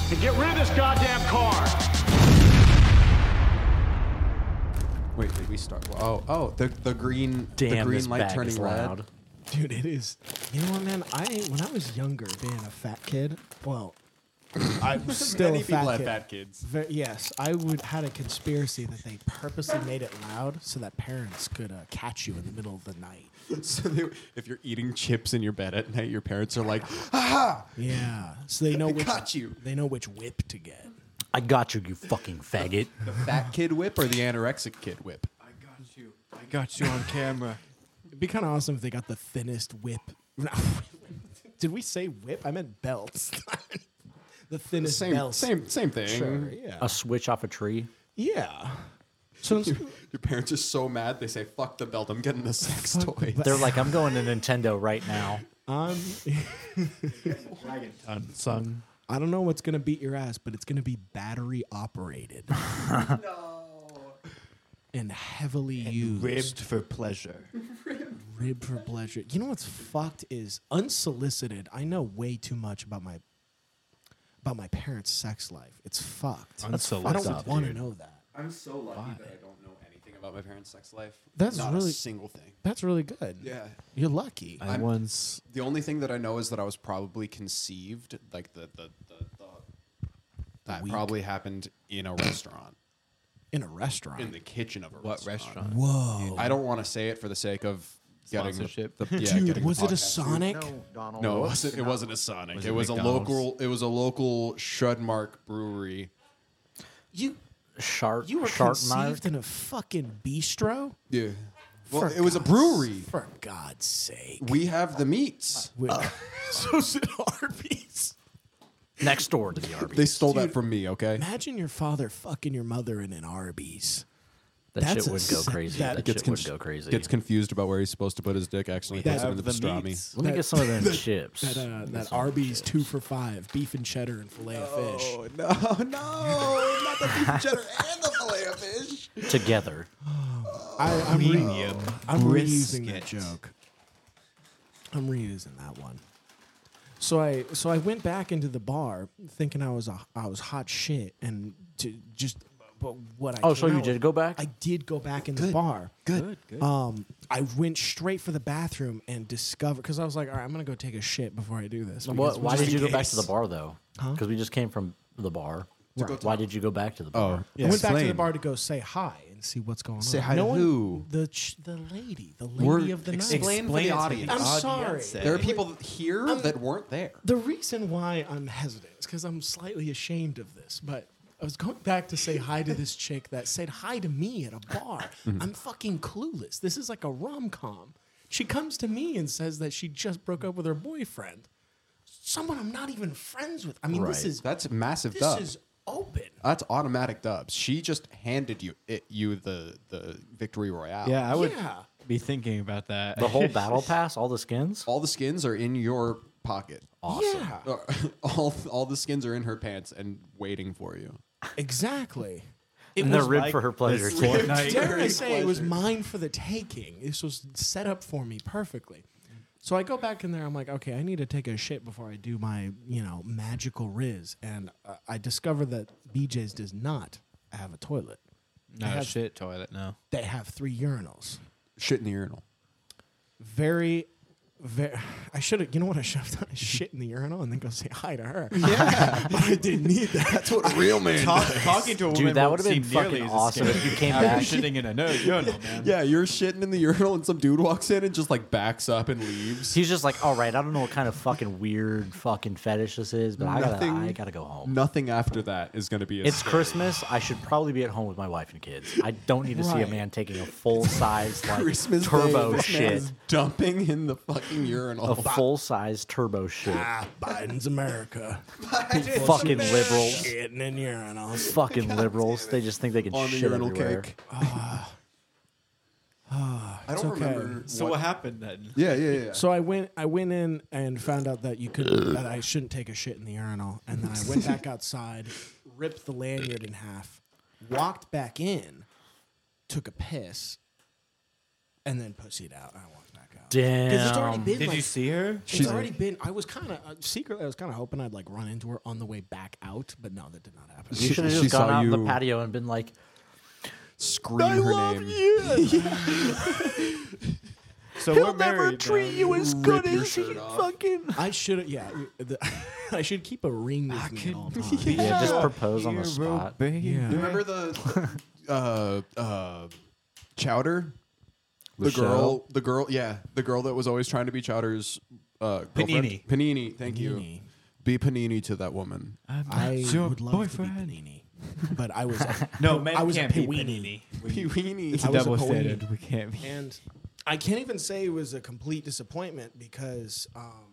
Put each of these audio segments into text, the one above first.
and get rid of this goddamn car. Wait, did we start? Oh, the green, Damn, the green this light bag turning is red. loud. Dude, it is. You know what, man? When I was younger, being a fat kid, well, I was still Many a fat people have kid. fat kids. Yes, I had a conspiracy that they purposely made it loud so that parents could catch you in the middle of the night. So if you're eating chips in your bed at night, your parents are like, "Ha!" Yeah, so they know They which got you. They know which whip to get. I got you, you fucking faggot. The fat kid whip or the anorexic kid whip? I got you on camera. It'd be kind of awesome if they got the thinnest whip. Did we say whip? I meant belts. The thinnest belts. Same thing. Sure, yeah. A switch off a tree. Yeah. So Your parents are so mad they say, "Fuck the belt, I'm getting a sex toy." They're like, I'm going to Nintendo right now. Son. I don't know what's gonna beat your ass, but it's gonna be battery operated. And heavily used. Ribbed for pleasure. Ribbed for pleasure. You know what's fucked is unsolicited. I know way too much about my parents' sex life. It's fucked. I Unsolicited. don't want to know that. I'm so lucky that I don't know anything about my parents' sex life. That's Not really- a single thing. That's really good. Yeah. You're lucky. I once. The only thing that I know is that I was probably conceived, like that week. probably happened in a restaurant, In a restaurant. in the kitchen of a What restaurant? Whoa. I don't want to say it for the sake of getting Sponsorship? The, yeah, Dude, getting was the it a podcast. Sonic? No, it wasn't a Sonic. Was it it was McDonald's? a local Shudmark brewery. You Shark. you were conceived in a fucking bistro? Yeah. Well, For it was a God's- brewery. For God's sake. We have the meats. So did Arby's. Next door to the Arby's. They stole that Dude. from me, okay? Imagine your father fucking your mother in an Arby's. that that's shit a would go sick- crazy. that That Gets shit would con- go crazy. Gets confused about where he's supposed to put his dick. Actually, puts it in the pastrami. Let me get some of them chips. That Arby's 2 for $5, beef and cheddar and filet of fish. Oh no, not the beef and cheddar and the fillet of fish. Together. I'm Premium reusing that brisket. joke. I'm reusing that one. So I went back into the bar thinking I was hot shit and to just but what I Oh, came so you out did with- go back? I did go back in the bar. Good. I went straight for the bathroom and discovered because I was like, all right, I'm gonna go take a shit before I do this. because Why just did you in go back to the case. bar though? Because we just came from the bar. Right. Why did you go back to the bar? I went back to the Explain. bar to go say hi and see what's going on. Say hi no to one, who? The lady We're of the night. explain for the audience. I'm sorry. There are people here that weren't there. The reason why I'm hesitant is because I'm slightly ashamed of this, but I was going back to say hi to this chick that said hi to me at a bar. I'm fucking clueless. This is like a rom-com. She comes to me and says that she just broke up with her boyfriend. Someone I'm not even friends with. I mean, Right. this is That's massive this dub. is open. That's automatic dubs. She just handed you the victory royale. Yeah, I would Yeah. be thinking about that. The whole battle pass, all the skins? All the skins are in your pocket. Awesome. Yeah, All the skins are in her pants and waiting for you. exactly. And they're was ribbed like for her pleasure this too. Fortnite. Dare I say it was mine for the taking. This was set up for me perfectly. So I go back in there. I'm like, okay, I need to take a shit before I do my, magical riz. And I discover that BJ's does not have a toilet. Not a have- shit toilet, no. They have 3 urinals. Shit in the urinal. Very. I should have. You know what I should have done? I shit in the urinal and then go say hi to her. Yeah, but I didn't need that. That's what a real man Talking to a woman Dude, that won't would have been seem nearly fucking as awesome scary if you came after back. shitting in a urinal, man. Yeah, you're shitting in the urinal and some dude walks in and just like backs up and leaves. He's just like, all right, I don't know what kind of fucking weird fucking fetish this is, but I gotta go home. Nothing after that is going to be. It's Christmas. I should probably be at home with my wife and kids. I don't need to see a Right. man taking a full size like Christmas turbo Day, this man shit. is dumping in the fucking A urinal. full size turbo shit. Biden's America. Fucking liberals. Shitting in urinals. Fucking liberals. They just think they can On the shit urinal everywhere. cake. I don't okay. remember. So what happened then? Yeah. So I went in and found out that that I shouldn't take a shit in the urinal, and then I went back outside, ripped the lanyard in half, walked back in, took a piss, and then pussied out. I walked back out. Damn. Because it's already been Did like, you see her? It's already been. I was kind of secretly. I was kind of hoping I'd like run into her on the way back out, but no, that did not happen. You should have she just gone saw out in the you- patio and been like, Scream I her love name. you. So He'll we're never married treat now. you as good Rip your as he shirt off. fucking. I should. Yeah, I should keep a ring with me at all times. Yeah, just propose on the spot. Yeah. Remember the Chowder? The Michelle? girl that was always trying to be Chowder's girlfriend? Panini. Panini, thank you. Panini. Be Panini to that woman. I would love to be Panini, but I was No, men I was can't a be Panini. Panini. It's I a was a double Panini. standard. We can't be. And I can't even say it was a complete disappointment because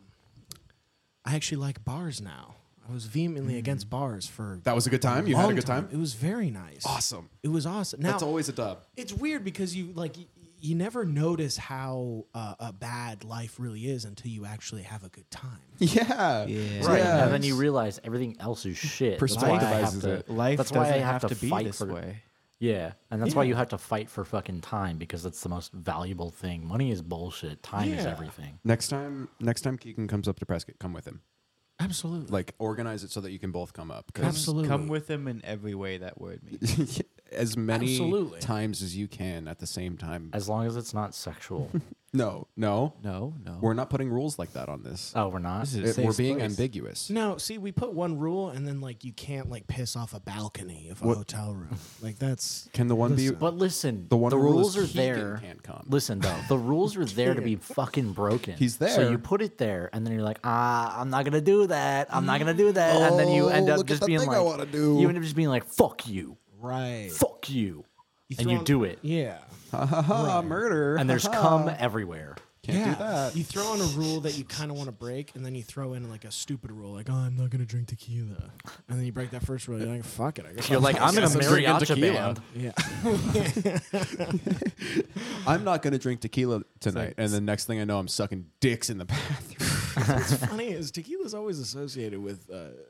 I actually like bars now. I was vehemently against bars for That was a good time? a You had a long good time? It was very nice. Awesome. It was awesome. Now That's always a dub. it's weird because you never notice how a bad life really is until you actually have a good time. Yeah. Right, Yes. and then you realize everything else is shit. That's why I have Perspectivizes to. it. Life that's why I doesn't have to be fight this for. way. Yeah, and that's why you have to fight for fucking time because it's the most valuable thing. Money is bullshit. Time is Yeah. everything. Next time Keegan comes up to Prescott, come with him. Absolutely. Like, organize it so that you can both come up. 'cause Absolutely. Come with him in every way that word means. as many Absolutely. times as you can at the same time. As long as it's not sexual. No. No. We're not putting rules like that on this. Oh, we're not. This is a We're safe being place. ambiguous. No, see, we put one rule, and then like you can't like piss off a balcony of a hotel room. Like that's Can the one be? Listen. But listen, The one rule rules is are Keegan there. can't come. Listen though, the rules are there to be fucking broken. He's So there. you put it there, and then you're like, I'm not gonna do that. I'm not gonna do that. And then you end Oh, up look at just the being thing I like, wanna do. you end up just being like, fuck you, right. fuck you, and throw you in- do it, Yeah. Murder. and there's cum everywhere. Can't do that. You throw in a rule that you kind of want to break, and then you throw in like a stupid rule, like, "Oh, I'm not gonna drink tequila," and then you break that first rule. You're like, "Fuck it, I guess." You're like, I'm in a I'm drinking mariachi tequila. band. Yeah. I'm not gonna drink tequila tonight, and the next thing I know, I'm sucking dicks in the bathroom. What's funny is tequila's always associated with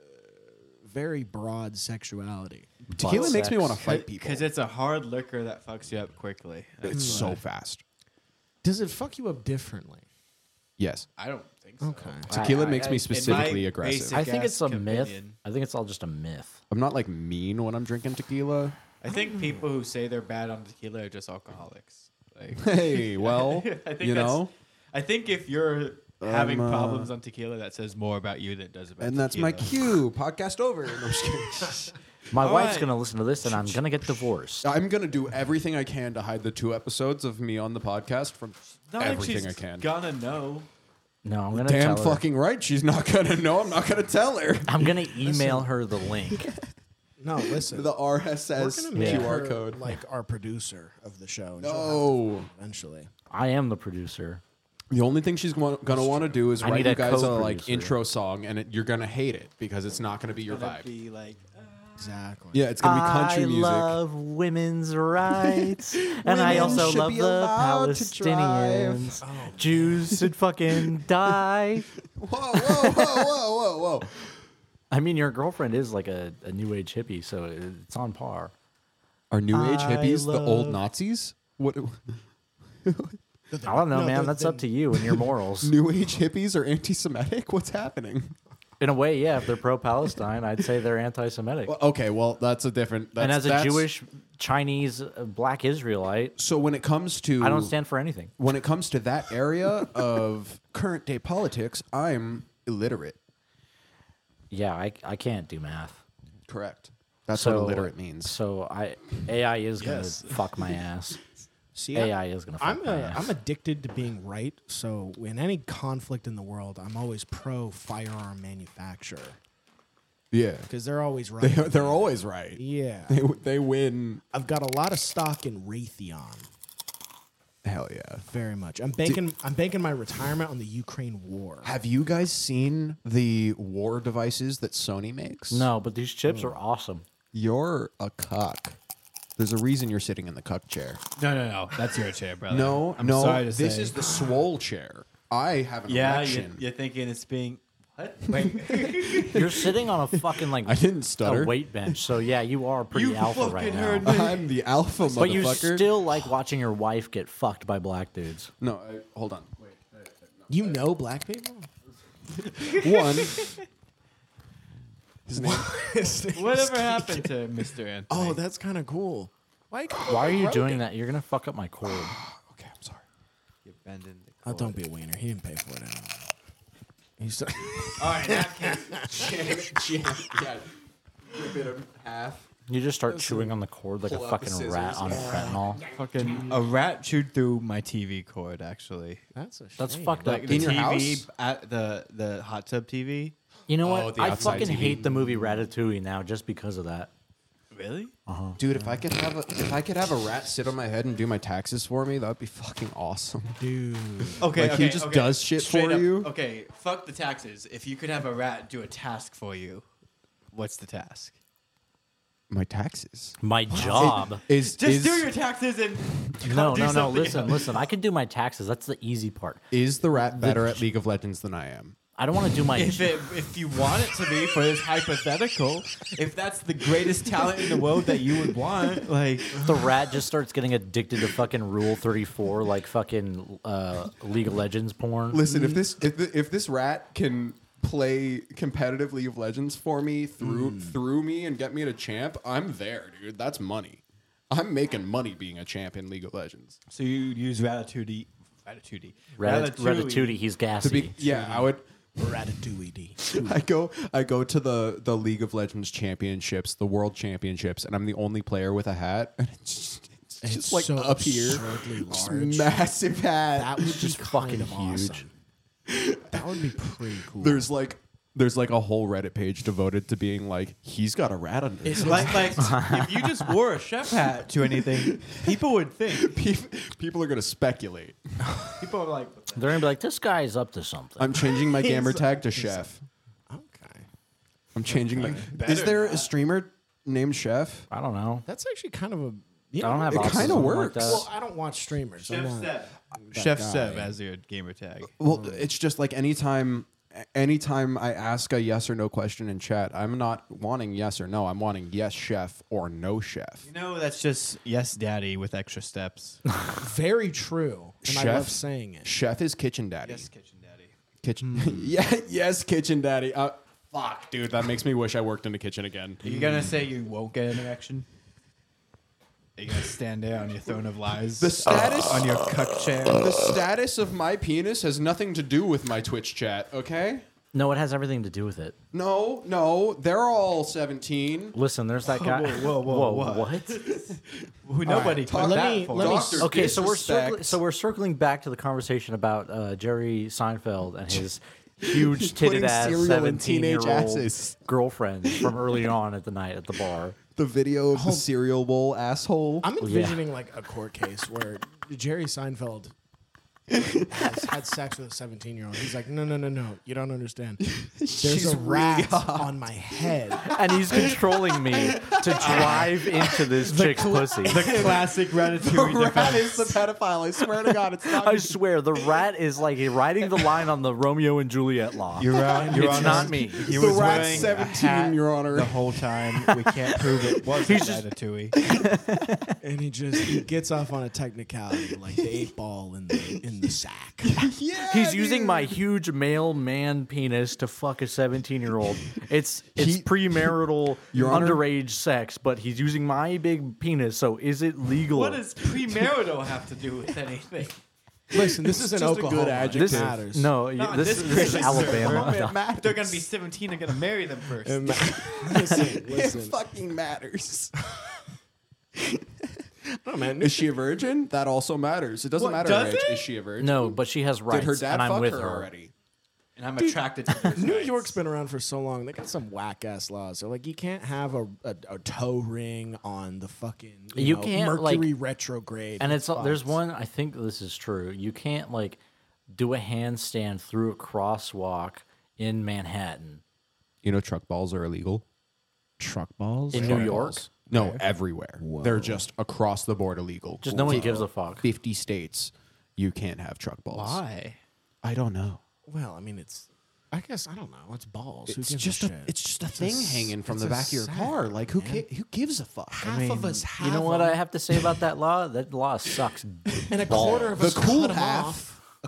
very broad sexuality. Tequila makes me sex. want to fight people. Because it's a hard liquor that fucks you up quickly. It's so fast. Does it fuck you up differently? Yes. I don't think so. Okay. Tequila makes me in specifically my aggressive. basic- I think it's a ass myth. opinion. I think it's all just a myth. I'm not like mean when I'm drinking tequila. I think people who say they're bad on tequila are just alcoholics. Like, Hey, well, I think you know, I think if you're having I'm, problems on tequila, that says more about you than it does about and that's my tequila. cue. Podcast over. No, I'm just kidding. My All wife's right. gonna listen to this, and I'm gonna get divorced. I'm gonna do everything I can to hide the 2 episodes of me on the podcast from Not like everything she's I can. gonna know. No, I'm gonna Damn tell her. fucking right. She's not gonna know. I'm not gonna tell her. I'm gonna email her the link. No, listen. The We're RSS gonna make QR her, code. like our producer of the show. and she'll No. have to eventually. I am the producer. The only thing she's gonna want to do is I write need you a guys a like co-producer. intro song, and you're gonna hate it because it's not gonna be your Gonna vibe. be like, Exactly. Yeah, it's gonna be country I music. love women's rights, and I Women also should love be the allowed to Palestinians. Oh, Jews should fucking die. Whoa, whoa, whoa, whoa, whoa! I mean, your girlfriend is like a new age hippie, so it's on par. Are new age I hippies the old love- Nazis? What? I don't know, No, man. the- That's the- up to you and your morals. New age hippies are anti-Semitic? What's happening? In a way, yeah. If they're pro-Palestine, I'd say they're anti-Semitic. Well, okay, well that's a different. And as a that's- Jewish, Chinese, Black Israelite, so when it comes to I don't stand for anything. when it comes to that area of current day politics, I'm illiterate. Yeah, I can't do math. Correct. That's what illiterate means. So AI is Yes. gonna fuck my ass. See, AI is gonna fuck my ass. I'm addicted to being right. So in any conflict in the world, I'm always pro firearm manufacturer Yeah, because they're always right. they're always right. Yeah. They win. I've got a lot of stock in Raytheon. Hell yeah. Very much. I'm banking my retirement on the Ukraine war. Have you guys seen the war devices that Sony makes? No, but these chips are awesome. You're a cuck. There's a reason you're sitting in the cuck chair. no, that's your chair, brother. No, I'm no. sorry to This say. is the swole chair. I have an Yeah, erection. you're thinking it's being what? Wait, You're sitting on a fucking like I didn't stutter. a weight bench, so yeah, you are pretty You alpha right fucking now. heard me. I'm the alpha But you motherfucker. still like watching your wife get fucked by black dudes. No, hold on. Wait. You know black people? One. His name. Whatever happened to Mr. Anthony? Oh, that's kind of cool. Why Why are you doing that? You're gonna fuck up my cord. Okay, I'm sorry. You're bending the Oh, don't be a wiener. He didn't pay for it anyway. He's All right, in that case, Yeah. Rip it in half. You just start chewing on the cord like a Pull out the fucking rat scissors. on fentanyl. fucking a rat chewed through my TV cord. Actually, That's a shame. That's fucked up. like the In your TV house? at the hot tub TV. You know Oh, what? the I outside fucking TV. hate the movie Ratatouille now just because of that. Really? Dude, if I could have a rat sit on my head and do my taxes for me, that would be fucking awesome. Dude. Okay, Like, he just does shit Straight for up, you? Okay, fuck the taxes. If you could have a rat do a task for you, what's the task? My taxes. My job. Is Just do your taxes and No. do something Listen, else. I can do my taxes. That's the easy part. is the rat better at League of Legends than I am? I don't want to do my. If you want it to be for this hypothetical, if that's the greatest talent in the world that you would want, like The rat just starts getting addicted to fucking Rule 34, like fucking League of Legends porn. Listen, if this rat can play competitive League of Legends for me through me and get me to champ, I'm there, dude. That's money. I'm making money being a champ in League of Legends. so you use Ratatouille. Ratatouille, he's gassy. I would. Ratatouille. I go to the League of Legends championships, the world championships, and I'm the only player with a hat. And it's just like so up here, absurdly just large. massive hat. That would be just kind fucking of huge. awesome. That would be pretty cool. There's like a whole Reddit page devoted to being like, he's got a rat under his Like if you just wore a chef hat to anything, people would think. People are gonna speculate. People are like, They're gonna be like, this guy's up to something. I'm changing my gamer tag to Chef. Okay. I'm changing my. Is there a streamer named Chef? I don't know. That's actually kind of a. I don't have It autism kinda like works. that. Well, I don't watch streamers. I'm not that Chef guy. Seb as your gamer tag. Well, it's just like anytime I ask a yes or no question in chat, I'm not wanting yes or no. I'm wanting yes, chef, or no chef. You know, that's just yes, daddy with extra steps. Very true. And I love saying it. Chef is kitchen daddy. Yes, kitchen daddy. Kitchen. Yeah, yes, kitchen daddy. Fuck, dude, that makes me wish I worked in the kitchen again. Are you gonna say you won't get an erection? Are you gonna stand there on your throne of lies? The status on your cuck chair. The status of my penis has nothing to do with my Twitch chat, okay? No, it has everything to do with it. No, they're all 17. Listen, there's that guy. Whoa, what? Nobody talk- took let that me- far. let me- Doctor Okay, disrespect. so we're circling back to the conversation about Jerry Seinfeld and his huge Putting titted ass cereal in teenage 17-year-old asses. girlfriend from early on at the night at the bar. The video of the cereal bowl asshole. I'm envisioning like a court case where Jerry Seinfeld has had sex with a 17-year-old. He's like, no, you don't understand. There's She's a rat really on my head. And he's controlling me to drive into this chick's pussy. The classic Ratatouille The rat defense. is the pedophile. I swear to God, it's not. I swear, the rat is like riding the line on the Romeo and Juliet law. You're It's not me. He The was rat's wearing 17, a hat Your Honor. the whole time. We can't prove it was Ratatouille. And he gets off on a technicality like the 8-ball in the sack. Yeah, He's using dude. my huge male man penis to fuck a 17-year-old. It's premarital Your Honor? underage sex, but he's using my big penis. So is it legal? What does premarital have to do with anything? Listen, this is in just a good Oklahoma. adjective. It matters. No, Not this in is this case, Alabama. sir. No. They're gonna be 17 and gonna marry them first. Listen. It fucking matters. No, man. Is she a virgin? That also matters. It doesn't What, matter does her age. it? Is she a virgin? No, but she has rights, Did her dad and I'm fuck with her her. already? And I'm attracted to those New rights. York's been around for so long. They got some whack ass laws. So like, you can't have a toe ring on the fucking You can't, Mercury like- retrograde. And it's there's spots. one. I think this is true. You can't like do a handstand through a crosswalk in Manhattan. You know, truck balls are illegal. truck balls In New York? No, everywhere. They're just across the board illegal. Just no one gives a fuck. 50 states, you can't have truck balls. Why? I don't know. Well, I mean, I guess I don't know. It's balls. Who It's gives just a a shit? it's just a thing hanging from it's the a back of your sack, car. Like who man. who gives a fuck? Half of us have You know what them. I have to say about that law? That law sucks. And a balls. quarter of The us cool cut 'em half- off. A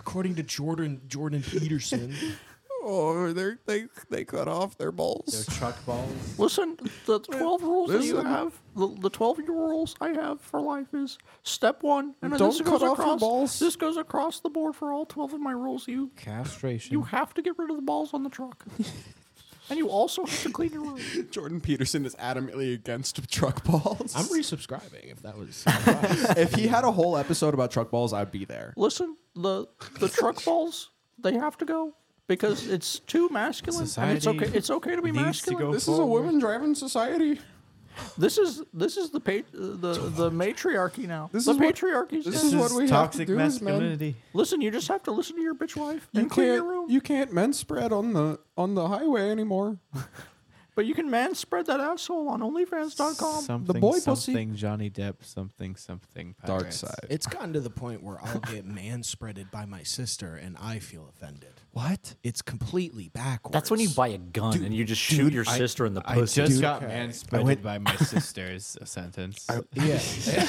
according to Jordan Peterson. Oh, they cut off their balls. They're truck balls. Listen, the 12 rules that you have, the 12 rules I have for life is step 1, and Don't this cut goes off your across. balls. This goes across the board for all 12 of my rules. You Castration. have to get rid of the balls on the truck, and you also have to clean your room. Jordan Peterson is adamantly against truck balls. I'm resubscribing if that was. If he had a whole episode about truck balls, I'd be there. Listen, the truck balls, they have to go because it's too masculine, and it's okay. It's okay to be needs to masculine. go This is a women driving society. This is the matriarchy now. This the is what- patriarchy's this dead. is what we have to toxic do as men. masculinity. Listen, you just have to listen to your bitch wife You and clean your can't room. you can't men's spread on the highway anymore. But you can man spread that asshole on OnlyFans.com. Something, boy pussy. something Johnny Depp, something Dark Pirates. side. It's gotten to the point where I'll get man-spreaded by my sister, and I feel offended. What? It's completely backwards. That's when you buy a gun and you just shoot your sister in the I pussy. just got okay. man-spreaded by my sister's sentence. Yeah.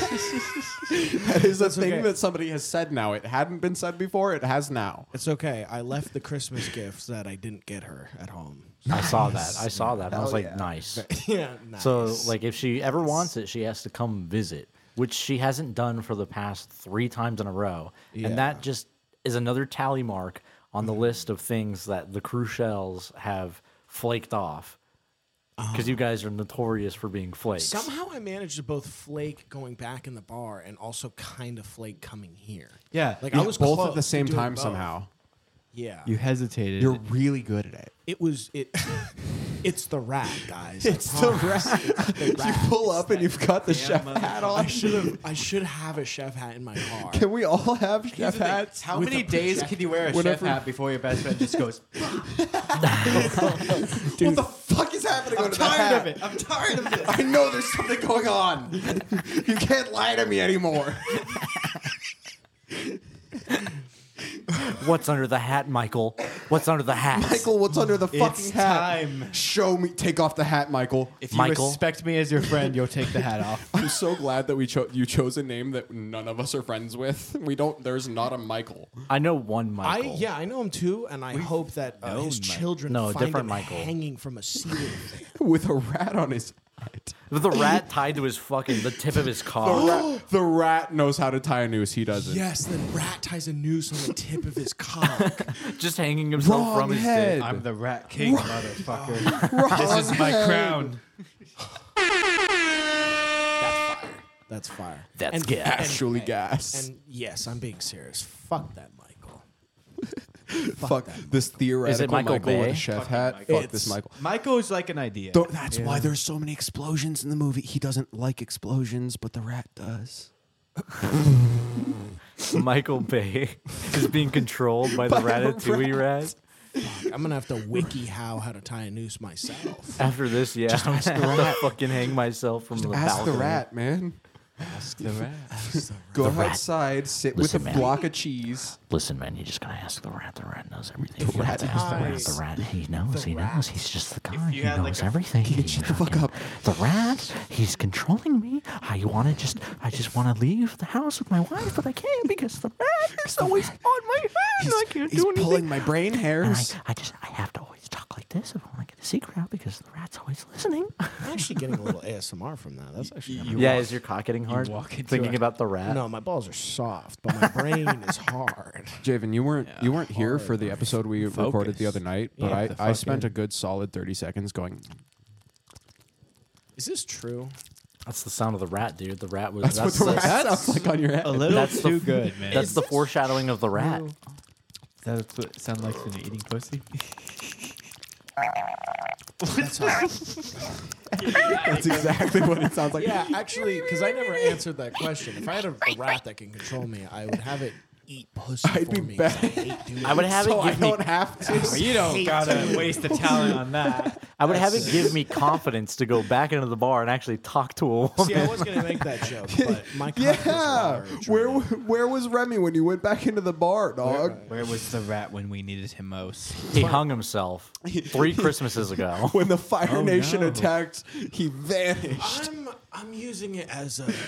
That is a thing okay. that somebody has said now. It hadn't been said before. It has now. It's okay. I left the Christmas gifts that I didn't get her at home. I saw that. I saw that. I was like, yeah. nice. Yeah. Nice. So, like, if she ever wants it, she has to come visit, which she hasn't done for the past 3 times in a row. Yeah. And that just is another tally mark on the list of things that the Crucials have flaked off. Because you guys are notorious for being flakes. Somehow I managed to both flake going back in the bar and also kind of flake coming here. Yeah, Like Yeah, I was both close at the to same doing time both. somehow. Yeah. you hesitated. You're really good at it. It was it. It's the rat, guys. It's the rat. The rat. You pull up and you've got the chef hat on. I should have a chef hat in my car. Can we all have chef hats? How with many a days can you wear a Whenever- chef hat before your best friend just goes, What the fuck is happening under the tired hat? of it. I'm tired of it. I know there's something going on. You can't lie to me anymore. What's under the hat, Michael? What's under the hat? Michael, what's under the fucking It's hat? time. Show me. Take off the hat, Michael. If you Michael? respect me as your friend, you'll take the hat off. I'm so glad that you chose a name that none of us are friends with. We don't. There's not a Michael. I know one Michael. I know him too, and I hope that known his Mike. children No, find different him Michael. hanging from a ceiling fan. With a rat on his head. With the rat tied to his the tip of his cock. The rat knows how to tie a noose. He doesn't. Yes, the rat ties a noose on the tip of his cock. Just hanging himself Wrong from his head. dick. I'm the Rat King, motherfucker. This is my crown. That's fire. That's And- gas. Actually, gas. And yes, I'm being serious. Fuck that, Michael. Fuck this theoretical Michael Michael with Bay? a chef hat. Fuck It's- this Michael. Michael's like an idea. That's why there's so many explosions in the movie. He doesn't like explosions, but the rat does. Michael Bay is being controlled by the Ratatouille rat. I'm gonna have to wiki how to tie a noose myself. After this, yeah, I'm ask gonna the have to rat. fucking hang myself from the Ask balcony. the rat, man. Ask the rat. Go rat. outside, sit Listen, with man. a block of cheese. Listen, man, you just gotta ask the rat. The rat knows everything. You rat have to ask the rat. knows. The rat, he knows. He knows. He's just the guy. you He had, knows like, a- everything. Shut the fuck up. The rat, he's controlling me. I just want to leave the house with my wife, but I can't because the rat is always on my head. and I can't He's do anything. pulling my brain And hairs. I have to always talk like this if I want to get a secret out because the rat's always listening. I'm actually getting a little ASMR from that. That's actually kinda Yeah, is your cock getting hard? walk into Thinking a- about the rat? No, my balls are soft, but my brain is hard. Javen, you weren't here for the episode we recorded the other night, but Yeah, the I fuck spent in. a good solid 30 seconds going. Is this true? That's the sound of the rat, dude. The rat was. That's what the rat sounds like on your head. A little That's too the- good, man. That's the foreshadowing of the rat. That's what it sounds like when you're eating pussy. That's exactly what it sounds like. Yeah, actually, because I never answered that question. If I had a rat that can control me, I would have it eat pussy I'd for be me. 'cause bad. I hate doing I would have So it I give me. don't have to. You don't gotta waste the talent on that. I would have it give me confidence to go back into the bar and actually talk to a woman. See, I was gonna make that joke, but my cock was Yeah. large. Where was Remy when you went back into the bar, dog? Where was the rat when we needed him most? He hung himself 3 Christmases ago. When the Fire Oh, Nation no. attacked, he vanished. I'm using it as a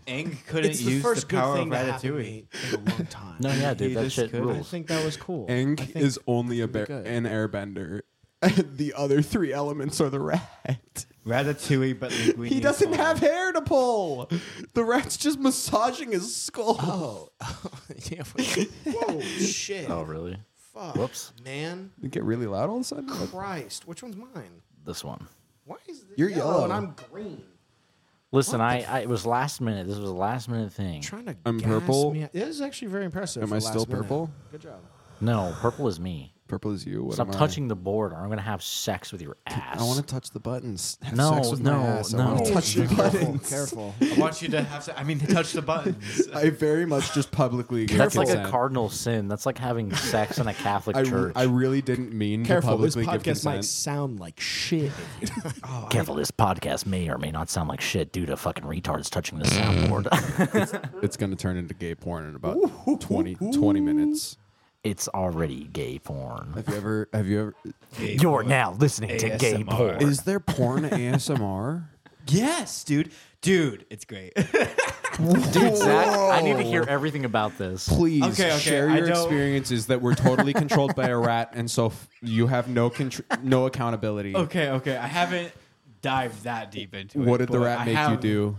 Aang couldn't It's the use first the good power of thing to happen to Ratatouille. me in a long time. No, yeah, dude, He that just shit could. I rules. think that was cool. I Aang think is only it'd be good. an airbender. The other 3 elements are the rat. Ratatouille, but Linguini. He doesn't is have fine. hair to pull. The rat's just massaging his skull. Oh, yeah. Whoa, shit. Oh, really? Fuck. Whoops. Man, You get really loud all of a sudden. Christ. Which one's mine? This one. Why is this You're yellow. and I'm green? Listen, I it was last minute. This was a last minute thing. Trying to I'm gas purple. me out. This is actually very impressive. Am for I last still minute. purple? Good job. No, purple is me. Purple is you. What Stop am I? touching the board, or I'm gonna have sex with your ass. I want to touch the buttons. Have No, sex with no, my ass. I no. want to touch the buttons. Careful. I want you to have. Touch the buttons. I very much just publicly give That's like a consent. cardinal sin. That's like having sex in a Catholic church. I really didn't mean Careful. to This publicly give podcast might consent. sound like shit. Careful, this podcast may or may not sound like shit due to fucking retards touching the soundboard. It's going to turn into gay porn in about 20 minutes. It's already gay porn. Have you ever You're now listening to gay ASMR. porn. Is there porn ASMR? Yes, dude. Dude, it's great. Dude, Zach, I need to hear everything about this. Please Okay, share I your don't- experiences that we're totally controlled by a rat, and so you have no accountability. okay. I haven't dived that deep into it. What did the but rat I make you have- do?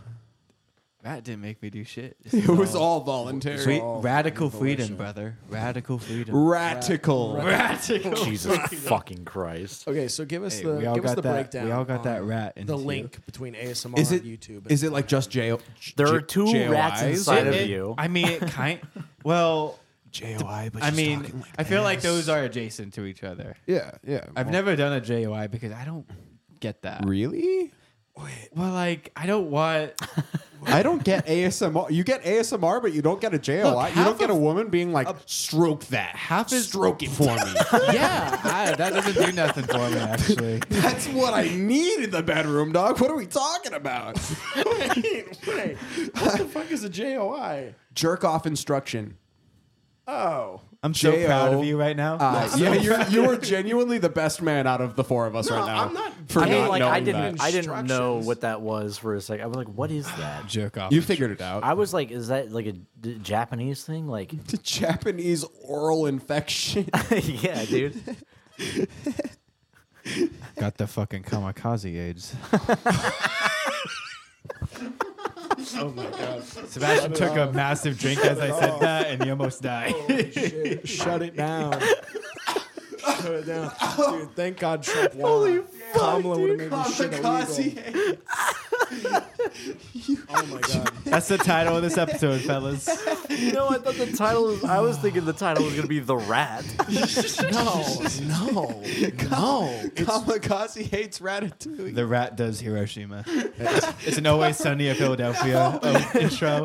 Rat didn't make me do shit. It was all voluntary. Sweet all radical volition. freedom, brother. Radical freedom. Radical. Radical. Jesus fucking Christ. Okay, so give us Hey, the we all give us got the that- breakdown. we all got that on rat The into- link between ASMR Is it and YouTube. Is it like just There are two rats inside of It- you. I mean, it kind. Well, JOI? But I she's mean, talking like I feel like this. those are adjacent to each other. Yeah. I've never done a JOI because I don't get that. Really. Well, like I don't want. I don't get ASMR. You get ASMR, but you don't get a JOI. Look, You half don't get a of- woman being like, stroke that. Stroke it for me. Yeah, that doesn't do nothing for me actually. That's what I need in the bedroom, dog. What are we talking about? Wait, what the fuck is a JOI? Jerk off instruction. Oh, I'm so J.O. proud of you right now. Yeah, you are genuinely the best man out of the 4 of us No, right now. I'm not- For I mean, not like knowing I didn't that. know Instructions. what that was for a second. I was like, what is that? Jerk off. You figured it out. I was like, is that like a Japanese thing? Like, The Japanese oral infection. yeah, dude. got the fucking kamikaze AIDS. oh my god! Sebastian took a massive drink as I said that, and he almost died. Shit, shut it down. Shut it down, dude. Thank God Trump won. Kamala would have made this shit illegal. Oh my god! That's the title of this episode, fellas. No, I thought the title was. I was thinking the title was gonna be The Rat. No. Kamikaze hates Ratatouille. The rat does Hiroshima. It's an Always Sunny in Philadelphia intro.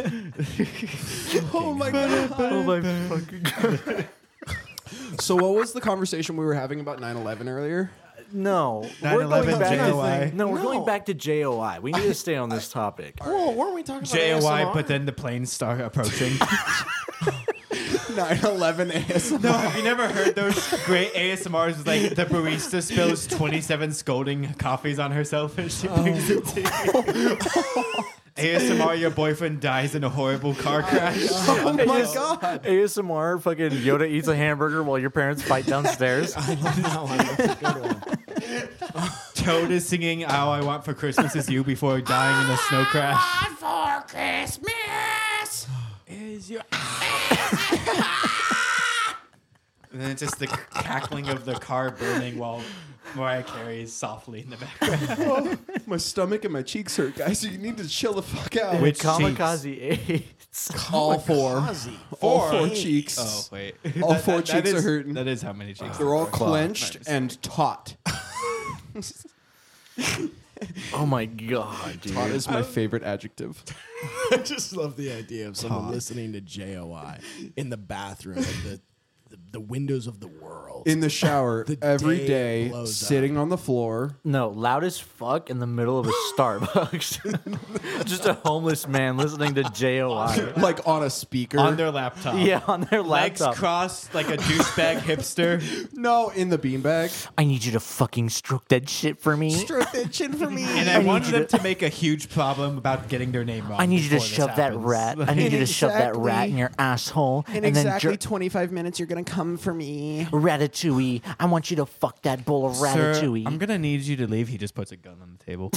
Oh my god. Oh my fucking god. So what was the conversation we were having about 9/11 earlier? No, 9/11 JOI. No, we're No. going back to JOI. We need to stay on this topic. Whoa, weren't we talking about JOI, ASMR? but then the planes start approaching. 9/11 ASMR. No, have you never heard those great ASMRs? Like the barista spills 27 scolding coffees on herself and she brings it to you. ASMR, your boyfriend dies in a horrible car crash. Oh my god. ASMR, fucking Yoda eats a hamburger while your parents fight downstairs. I love that one. That's a good one. Toad is singing "All I Want for Christmas Is You" before dying in a snow crash. For Christmas. Is your and then it's just the cackling of the car burning while Mariah Carey is softly in the background. My stomach and my cheeks hurt, guys. So you need to chill the fuck out. Which Kamikaze AIDS. all 4. All 4 cheeks. Oh wait, All 4 cheeks is, are hurting. That is how many cheeks. They're all are. clenched and taut. Oh my god, dude. Taut is my favorite adjective. I just love the idea of someone listening to JOI in the bathroom of the windows of the world. in the shower The every day day, blows sitting on the floor. No, loud as fuck in the middle of a Starbucks. Just a homeless man listening to JOI. Like on a speaker. On their laptop. Yeah, on their Legs laptop. crossed like a douchebag hipster. No, in the beanbag. I need you to fucking stroke that shit for me. Stroke that chin for me. And I wanted them to make a huge problem about getting their name wrong. I need you to before this shove that happens. rat. I need you to shove that rat in your asshole. In and then exactly 25 minutes, you're gonna come for me. Ratatouille. I want you to fuck that bowl of Sir, ratatouille. I'm gonna need you to leave. He just puts a gun on the table.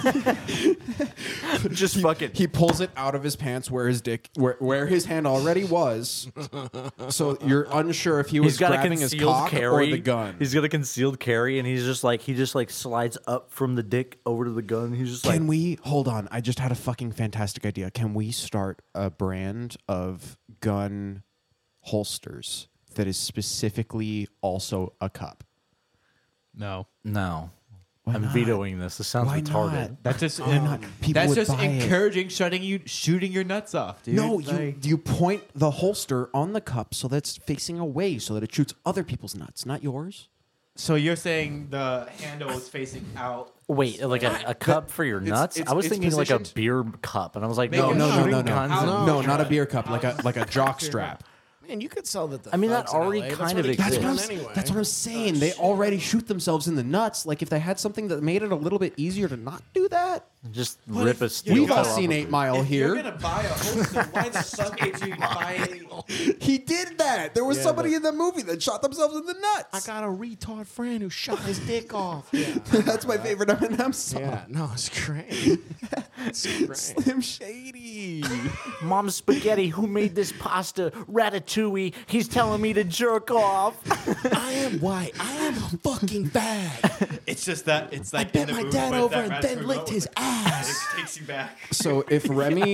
just fucking. He pulls it out of his pants where his dick, where his hand already was. So you're unsure if he was He's got a grabbing his concealed cock carry. or the gun. He's got a concealed carry, and he's just like he just slides up from the dick over to the gun. He's just like, Can we hold on? I just had a fucking fantastic idea. Can we start a brand of gun holsters that is specifically also a cup? No. no. Why I'm not? vetoing this. This sounds Why retarded. not? That's just People that's would just buy it. encouraging shooting your nuts off, dude. No, Like- you point the holster on the cup so that's facing away so that it shoots other people's nuts, not yours. So you're saying the handle is facing out? Wait, like a cup for your nuts? it's- I was it's thinking like a positioned- beer cup, and I was like, Make no, it no, shooting no, guns and- No, not a beer cup, like a jock strap. Man, you could sell that. I mean, that already kind of That's what, I'm, exists. Anyway. that's what I'm saying. They already shoot themselves in the nuts. Like if they had something that made it a little bit easier to not do that. Just rip a steel We've toe all off seen of 8 Mile here. buy a holster, why the fuck did you buy? He did that. There was Yeah, somebody but- in the movie that shot themselves in the I nuts. got a retard friend who shot his dick off. Yeah, That's my favorite Eminem song. yeah. No, it's great. It's great. Slim Shady. Mom Spaghetti, who made this pasta? Ratatouille. He's telling me to jerk off. I am white. I am a fucking bag. It's just that it's I like bent in the my movie, dad but over that and rat's then remote licked his with- ass. It takes you back. So if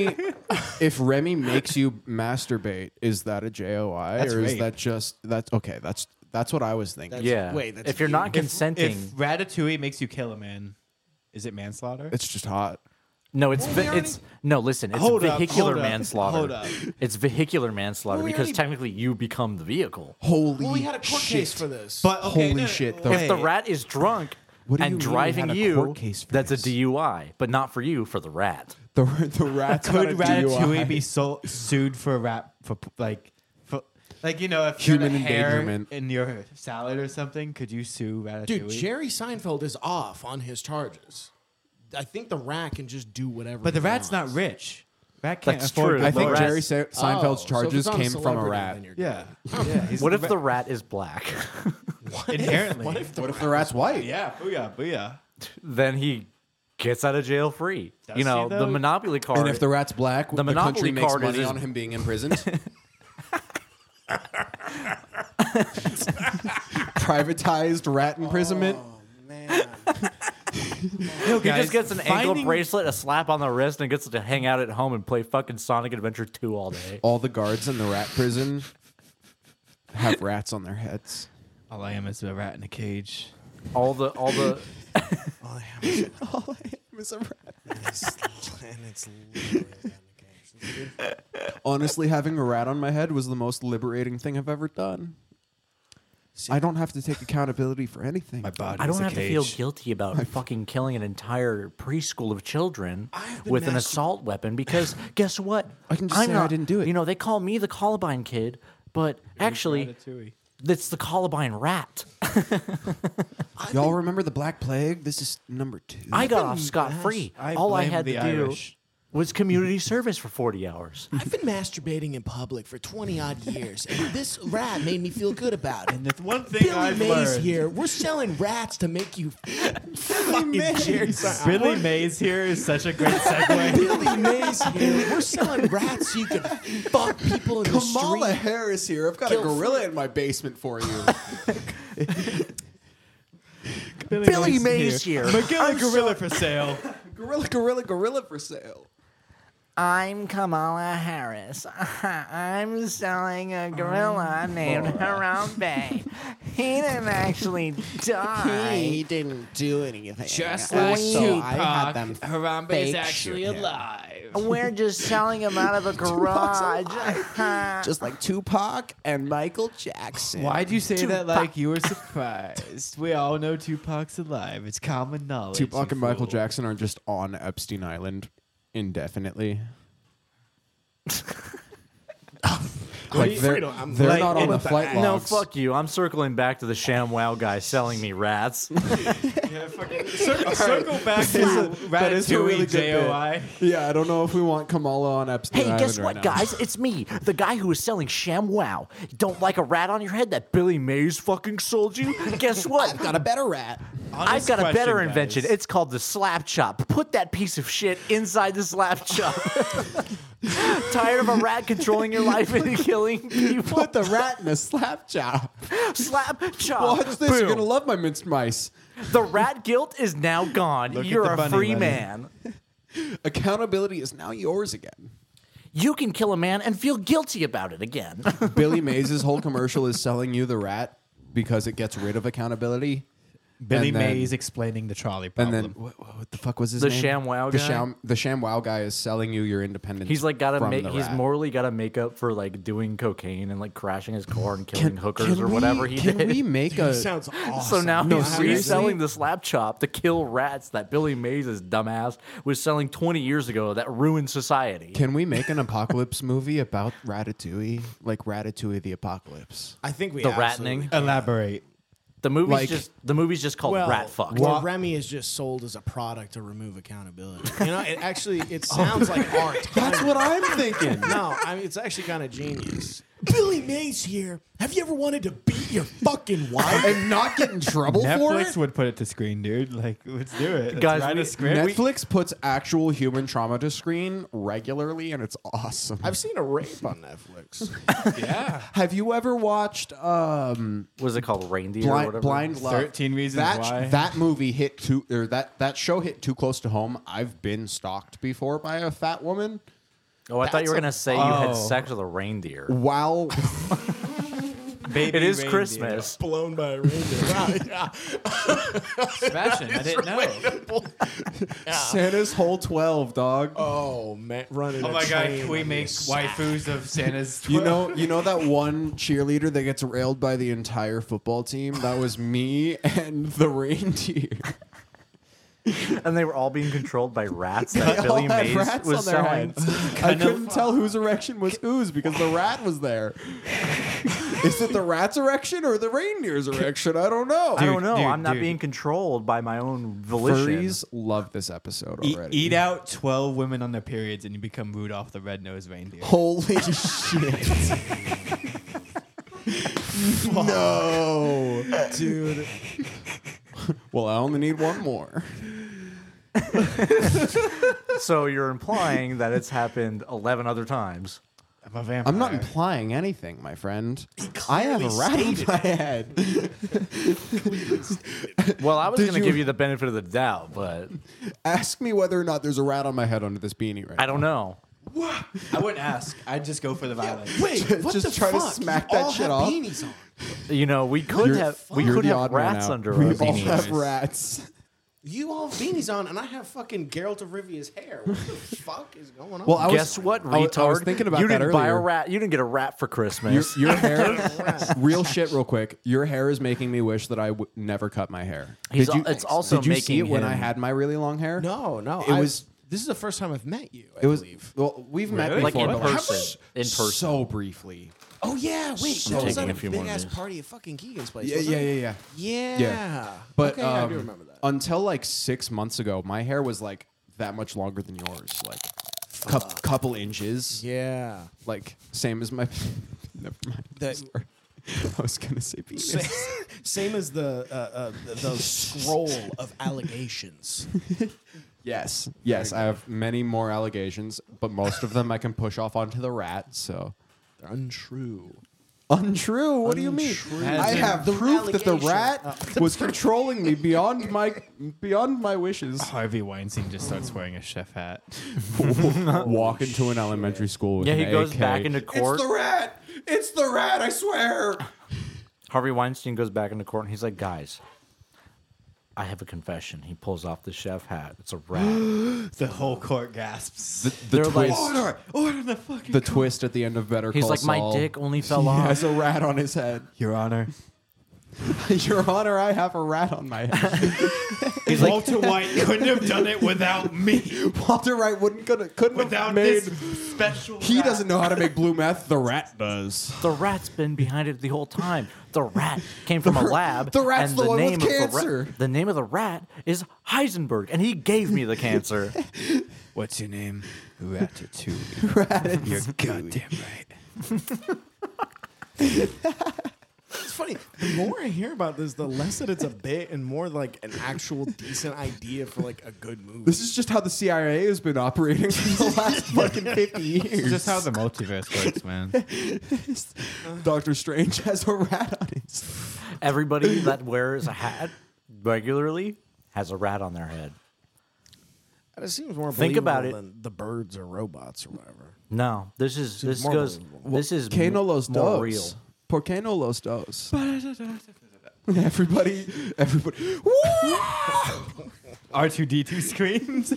Remy makes you masturbate, is that a JOI That's or is rape. that just that's okay? That's what I was thinking. Yeah. Wait, that's if you're you. not If- consenting, If Ratatouille makes you kill a man, is it manslaughter? It's just hot. no, it's no. Listen, it's Hold up, vehicular hold up, manslaughter. hold up. It's vehicular manslaughter Well, we because already- technically you become the vehicle. Holy Well, we had a court shit. case for this. But okay, Holy no, shit, though. If the rat is drunk What do you and mean we driving had a you, court case for that's this? a DUI, but not for you, for the rat. the rat's could on a Ratatouille DUI. be sued for rap for like if you Human had a hair endangerment. in your salad or something, could you sue Ratatouille? Dude, Jerry Seinfeld is off on his charges. I think the rat can just do whatever. but the he rat's not wants. rich. Rat can't That's afford. true. to I The think rat- Jerry Seinfeld's Oh, so if charges it's on a came from a celebrity, rat. then you're Yeah, good. yeah. he's What if ra- the rat is black? inherently? What if the What if the rat's white? Yeah, booyah, booyah. Then he gets out of jail free. Does You know, he, the though? Monopoly card. And if the rat's black, the Monopoly country makes card is money his- on him being imprisoned. Privatized rat imprisonment. he just gets an ankle bracelet, a slap on the wrist, and gets to hang out at home and play fucking Sonic Adventure 2 all day. All the guards in the rat prison have rats on their heads. All I am is a rat in a cage. All the Oh, yeah, All I am is a rat. and it's literally on the case. Honestly, having a rat on my head was the most liberating thing I've ever done. I don't have to take accountability for anything. My body. I is don't a have to feel cage. guilty about fucking killing an entire preschool of children I've been with an mastur- assault weapon because guess what? I can just say I didn't do it. You know, they call me the Columbine kid, but actually, Ratatouille. it's the Columbine rat. Y'all remember the Black Plague? This is number 2. I got off scot free. I All I blame had to the do Irish. was community service for 40 hours. I've been masturbating in public for 20 odd years, and this rat made me feel good about it. And the one thing Billy I've Mays learned. here. We're selling rats to make you fucking Jerry Seinfeld. Billy Mays here is such a great segue. Billy Mays here. We're selling rats so you can fuck people in the Kamala street. Harris here. I've got Kill a gorilla in my basement for you. Billy Mays here. McGill gorilla for sale. gorilla for sale. I'm Kamala Harris. I'm selling a gorilla named Harambe. He didn't actually die. didn't do anything. Just like So I had Tupac, them Harambe is fake actually shoot him. alive. We're just selling him out of a garage. Just like Tupac and Michael Jackson. Why'd you say that Tupac. like you were surprised? We all know Tupac's alive. It's common knowledge. Tupac you and Michael fool. Jackson are just on Epstein Island indefinitely. Like they're not on the flight No, logs. fuck you. I'm circling back to the ShamWow guy selling me rats. Yeah, fucking circle back to that is a really Ratatouille good bit. JOI. Yeah, I don't know if we want Kamala on Epstein Hey, Island guess right what, now. guys? It's me, the guy who is selling ShamWow. Don't like a rat on your head that Billy Mays fucking sold you? Guess what? Got a better rat. I've got a better invention. It's called the slap chop. Put that piece of shit inside the slap chop. Tired of a rat controlling your life and killing people? Put the rat in a slap chop. Slap chop. Watch this. You're Boom. gonna love my minced mice. The rat guilt is now gone. Look at You're the a bunny, free buddy. man. Accountability is now yours again. You can kill a man and feel guilty about it again. Billy Mays' whole commercial is selling you the rat because it gets rid of accountability. Billy And then- Mays explaining the trolley And problem. then what the fuck was his The name? ShamWow the guy? The ShamWow guy is selling you your independence. He's like got to from make. the He's rat. morally got to make up for like doing cocaine and like crashing his car and killing hookers or whatever he can did. we make a? Sounds awesome. So now No, he's seriously? reselling the slap chop to kill rats that Billy Mays' dumbass was selling 20 years ago that ruined society. Can we make an apocalypse movie about Ratatouille, like Ratatouille the Apocalypse? I think we The absolutely rattening? can. Elaborate. The movie's Like- just called Rat Fuck. Well, Remy is just sold as a product to remove accountability. You know, it sounds like art. That's what I'm thinking. No, I mean it's actually kind of genius. Billy Mays here. Have you ever wanted to beat your fucking wife? And not get in trouble for Netflix it. would put it to screen, dude. Like, let's do it. Let's Guys, write we- a script. Netflix puts actual human trauma to screen regularly, and it's awesome. I've seen a rape on Netflix. Yeah. Have you ever watched Was it called Reindeer or whatever? Blind Love? 13 Reasons Why. That movie hit too, or that show hit too close to home. I've been stalked before by a fat woman. Oh, I thought you were That's gonna say you had Oh. sex with a reindeer. While Baby It is reindeer. Christmas. Blown by a reindeer. Yeah. Sebastian, I didn't know. Santa's whole 12, dog. Oh man, running. Oh a my god, train can we on make this waifus of Santa's? You know that one cheerleader that gets railed by the entire football team? That was me and the reindeer. And they were all being controlled by rats that They all Billy had Mays rats was on their selling. heads. I couldn't tell whose erection was whose because the rat was there. Is it the rat's erection or the reindeer's erection? I don't know. I don't know. dude, I'm not dude. being controlled by my own volition. Furries love this episode already. Eat out 12 women on their periods and you become Rudolph the Red-Nosed Reindeer. Holy shit. No. dude. Well, I only need one more. So you're implying that it's happened 11 other times. I'm a vampire. I'm not implying anything, my friend. I have a rat on my head. Well, I was Did going to you- give you the benefit of the doubt, but Ask me whether or not there's a rat on my head under this beanie right I don't know. I wouldn't ask. I'd just go for the violence. Wait, what Just the try to fuck? smack You that all shit have off. beanies on. You know, we could You're- have you're the have odd man rats out. under We our all have beanies. rats. You all have beanies on, and I have fucking Geralt of Rivia's hair. What the fuck is going on? Well, I was- Guess what, I was retard? thinking about you that didn't buy a earlier. rat. You didn't get a rat for Christmas. Your hair, real shit, real quick. Your hair is making me wish that I would never cut my hair. It's also did you see making it when I him- had my really long hair? no. It was. This is the first time I've met you. I It was. believe. Well, we've met Really? like before, in but person. In person. so briefly. Oh yeah, wait. So That was taking at a a few big more ass days. party at fucking Keegan's place. Yeah, wasn't yeah, it? yeah, yeah. Yeah. But okay, I do remember that. until like 6 months ago, my hair was like that much longer than yours, like couple inches. Yeah. Like same as my. Never mind. That- Sorry. I was gonna say penis. Same as the scroll of allegations. Yes, yes. I have many more allegations, but most of them I can push off onto the rat. So They're untrue. Untrue. What do you mean? Untrue. I have The proof that the allegation. rat was controlling me beyond my wishes. Harvey Weinstein just starts wearing a chef hat. Walk into an elementary school with Yeah, he an goes AK. back into court. It's the rat. It's the rat. I swear. Harvey Weinstein goes back into court and he's like, guys, I have a confession. He pulls off the chef hat. It's a rat. The whole court gasps. The They're like- twist. Order the fucking The twist at the end of Better He's Call like, my Saul. dick only fell He off. has a rat on his head. Your Honor. Your Honor, I have a rat on my head. He's like, Walter White couldn't have done it without me. Walter Wright couldn't Without have made. this special. He rat. doesn't know how to make blue meth. The rat does. the rat's been behind it the whole time. The rat came from a lab. the rat's and the one with name of the cancer. the name of the rat is Heisenberg, and he gave me the cancer. What's your name? Ratatouille. You're goddamn right. It's funny. The more I hear about this, the less that it's a bit and more like an actual decent idea for like a good movie. This is just how the CIA has been operating for the last fucking 50 years. It's just how the multiverse works, man. Doctor Strange has a rat on his. Everybody that wears a hat regularly has a rat on their head. That seems more Think about believable it. than the birds or robots or whatever. No, this more goes. believable. This is Que no los more dos. real. ¿Por qué no los dos? Everybody. R2D2 screams.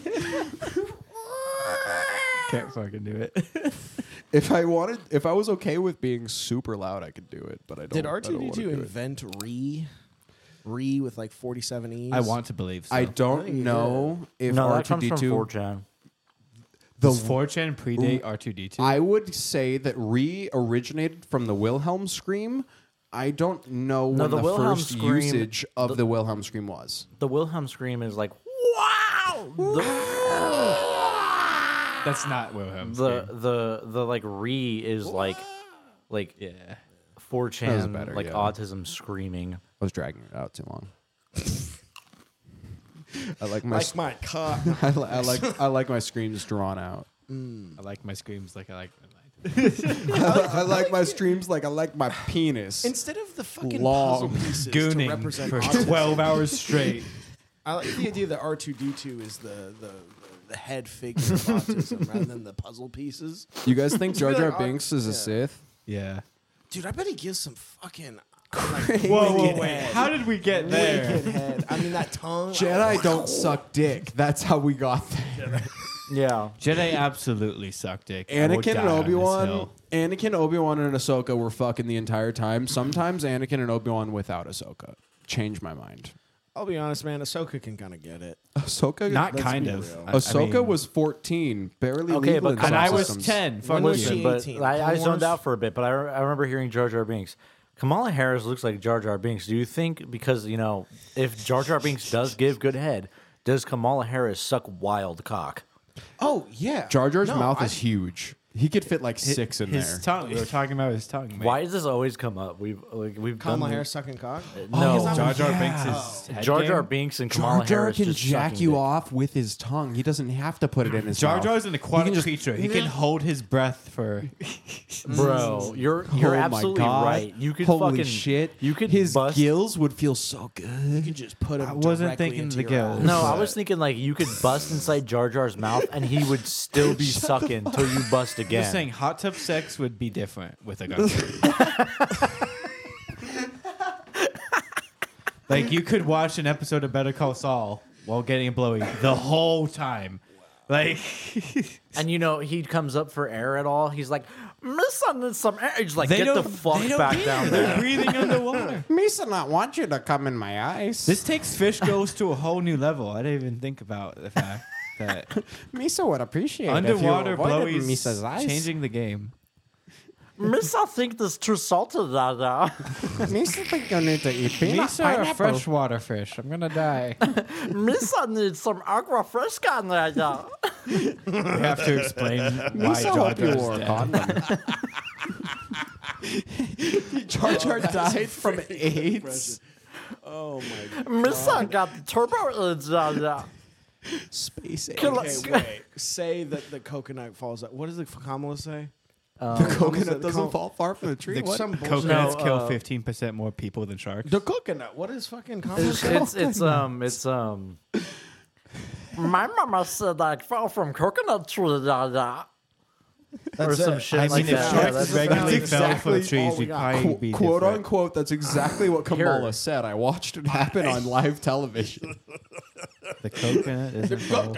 Can't fucking do it. If I was okay with being super loud, I could do it, but I don't. Did I don't wanna R2D2 do it. invent Re with like 47 E's? I want to believe so. I don't think he know if No, that comes from R2D2. 4chan. Does 4chan predate R2D2? I would say that Re originated from the Wilhelm scream. I don't know when the the Wilhelm first scream- usage of the Wilhelm scream was. The Wilhelm scream is like, wow. That's not Wilhelm. The like re is like yeah. 4chan better, like yeah. autism screaming. I was dragging it out too long. I like my Like my cock. I like my screams drawn out. I like my screams like I like. I like my streams like I like my penis. Instead of the fucking Long. puzzle pieces to Gooning represent for autism, 12 hours straight. I like the idea that R2D2 is the head figure of autism rather than the puzzle pieces. You guys think Jar be Jar like, Binks is a yeah. Sith? Yeah. Dude, I bet he gives some fucking Whoa, wait. How did we get there? wicked head. I mean, that tongue. Jedi don't suck dick. That's how we got there. Yeah. Jedi absolutely sucked dick. I will Anakin die and on this Obi-Wan, hill. and Ahsoka were fucking the entire time. Sometimes Anakin and Obi-Wan without Ahsoka. Change my mind. I'll be honest, man. Ahsoka can kind of get it. Ahsoka, Not Let's kind be of. real. Ahsoka mean, was 14, barely Okay, legal but in and I some was systems. 10. When Fuck was you. she But 18? I zoned Wars? out for a bit, but I remember hearing Jar Jar Binks. Kamala Harris looks like Jar Jar Binks. Do you think, because, you know, if Jar Jar Binks does give good head, does Kamala Harris suck wild cock? Oh yeah. Jar Jar's No, mouth I- is huge. He could fit like 6 in his there. tongue. We were talking about his tongue. Mate. Why does this always come up? We've Kamala done Harris sucking cock. No, Jar Jar Binks' head Jar game? Jar Binks and Kamala Jar Jar Harris can just jack sucking you dick. off with his tongue. He doesn't have to put it in his Jar mouth. Jar's an aquatic just- creature. He can hold his breath for. Bro, you're Oh my absolutely God. right. You could Holy fucking shit. You could his bust. gills would feel so You good. can just put him. I wasn't directly thinking into the your gills. ass. No, I was thinking like you could bust inside Jar Jar's mouth and he would still be sucking till you bust I'm again. just saying, hot tub sex would be different with a gun. Like, you could watch an episode of Better Call Saul while getting a blowy the whole time. Like, And you know he comes up for air at all. He's like, "Miss, I need some air." He's like, they "Get the don't- fuck they don't back care. down They're there." breathing underwater. Misa not want you to come in my eyes. This takes Fish Goes to a whole new level. I didn't even think about the fact that Misa would appreciate underwater if you avoided blowies Misa's eyes. changing the game. Miss, I think this too salty, Dada. Misa think you need to eat peanut These are pineapple. freshwater fish. I'm gonna die. Miss, I need some agua fresca, Dada. We have to explain why Misa Jar hope you Jar's wore a dead. condom. Jar Jar died from AIDS. Oh my god. Miss, I got the turbo, Dada. Space AIDS. Kill Okay, us. wait. Say that the coconut falls out. What does the Kamala say? The coconut it doesn't called? fall far from the tree. Like What? some bullshit. Coconuts No, kill 15% more people than sharks. The coconut. What is fucking coconut? It's my mama said I fell from coconut tree, or some shit I like mean, if that. sharks That's regularly that's fell from exactly trees, all we you'd got. probably be Quote different. unquote, that's exactly what Kamala said. I watched it happen on live television. The coconut isn't fall.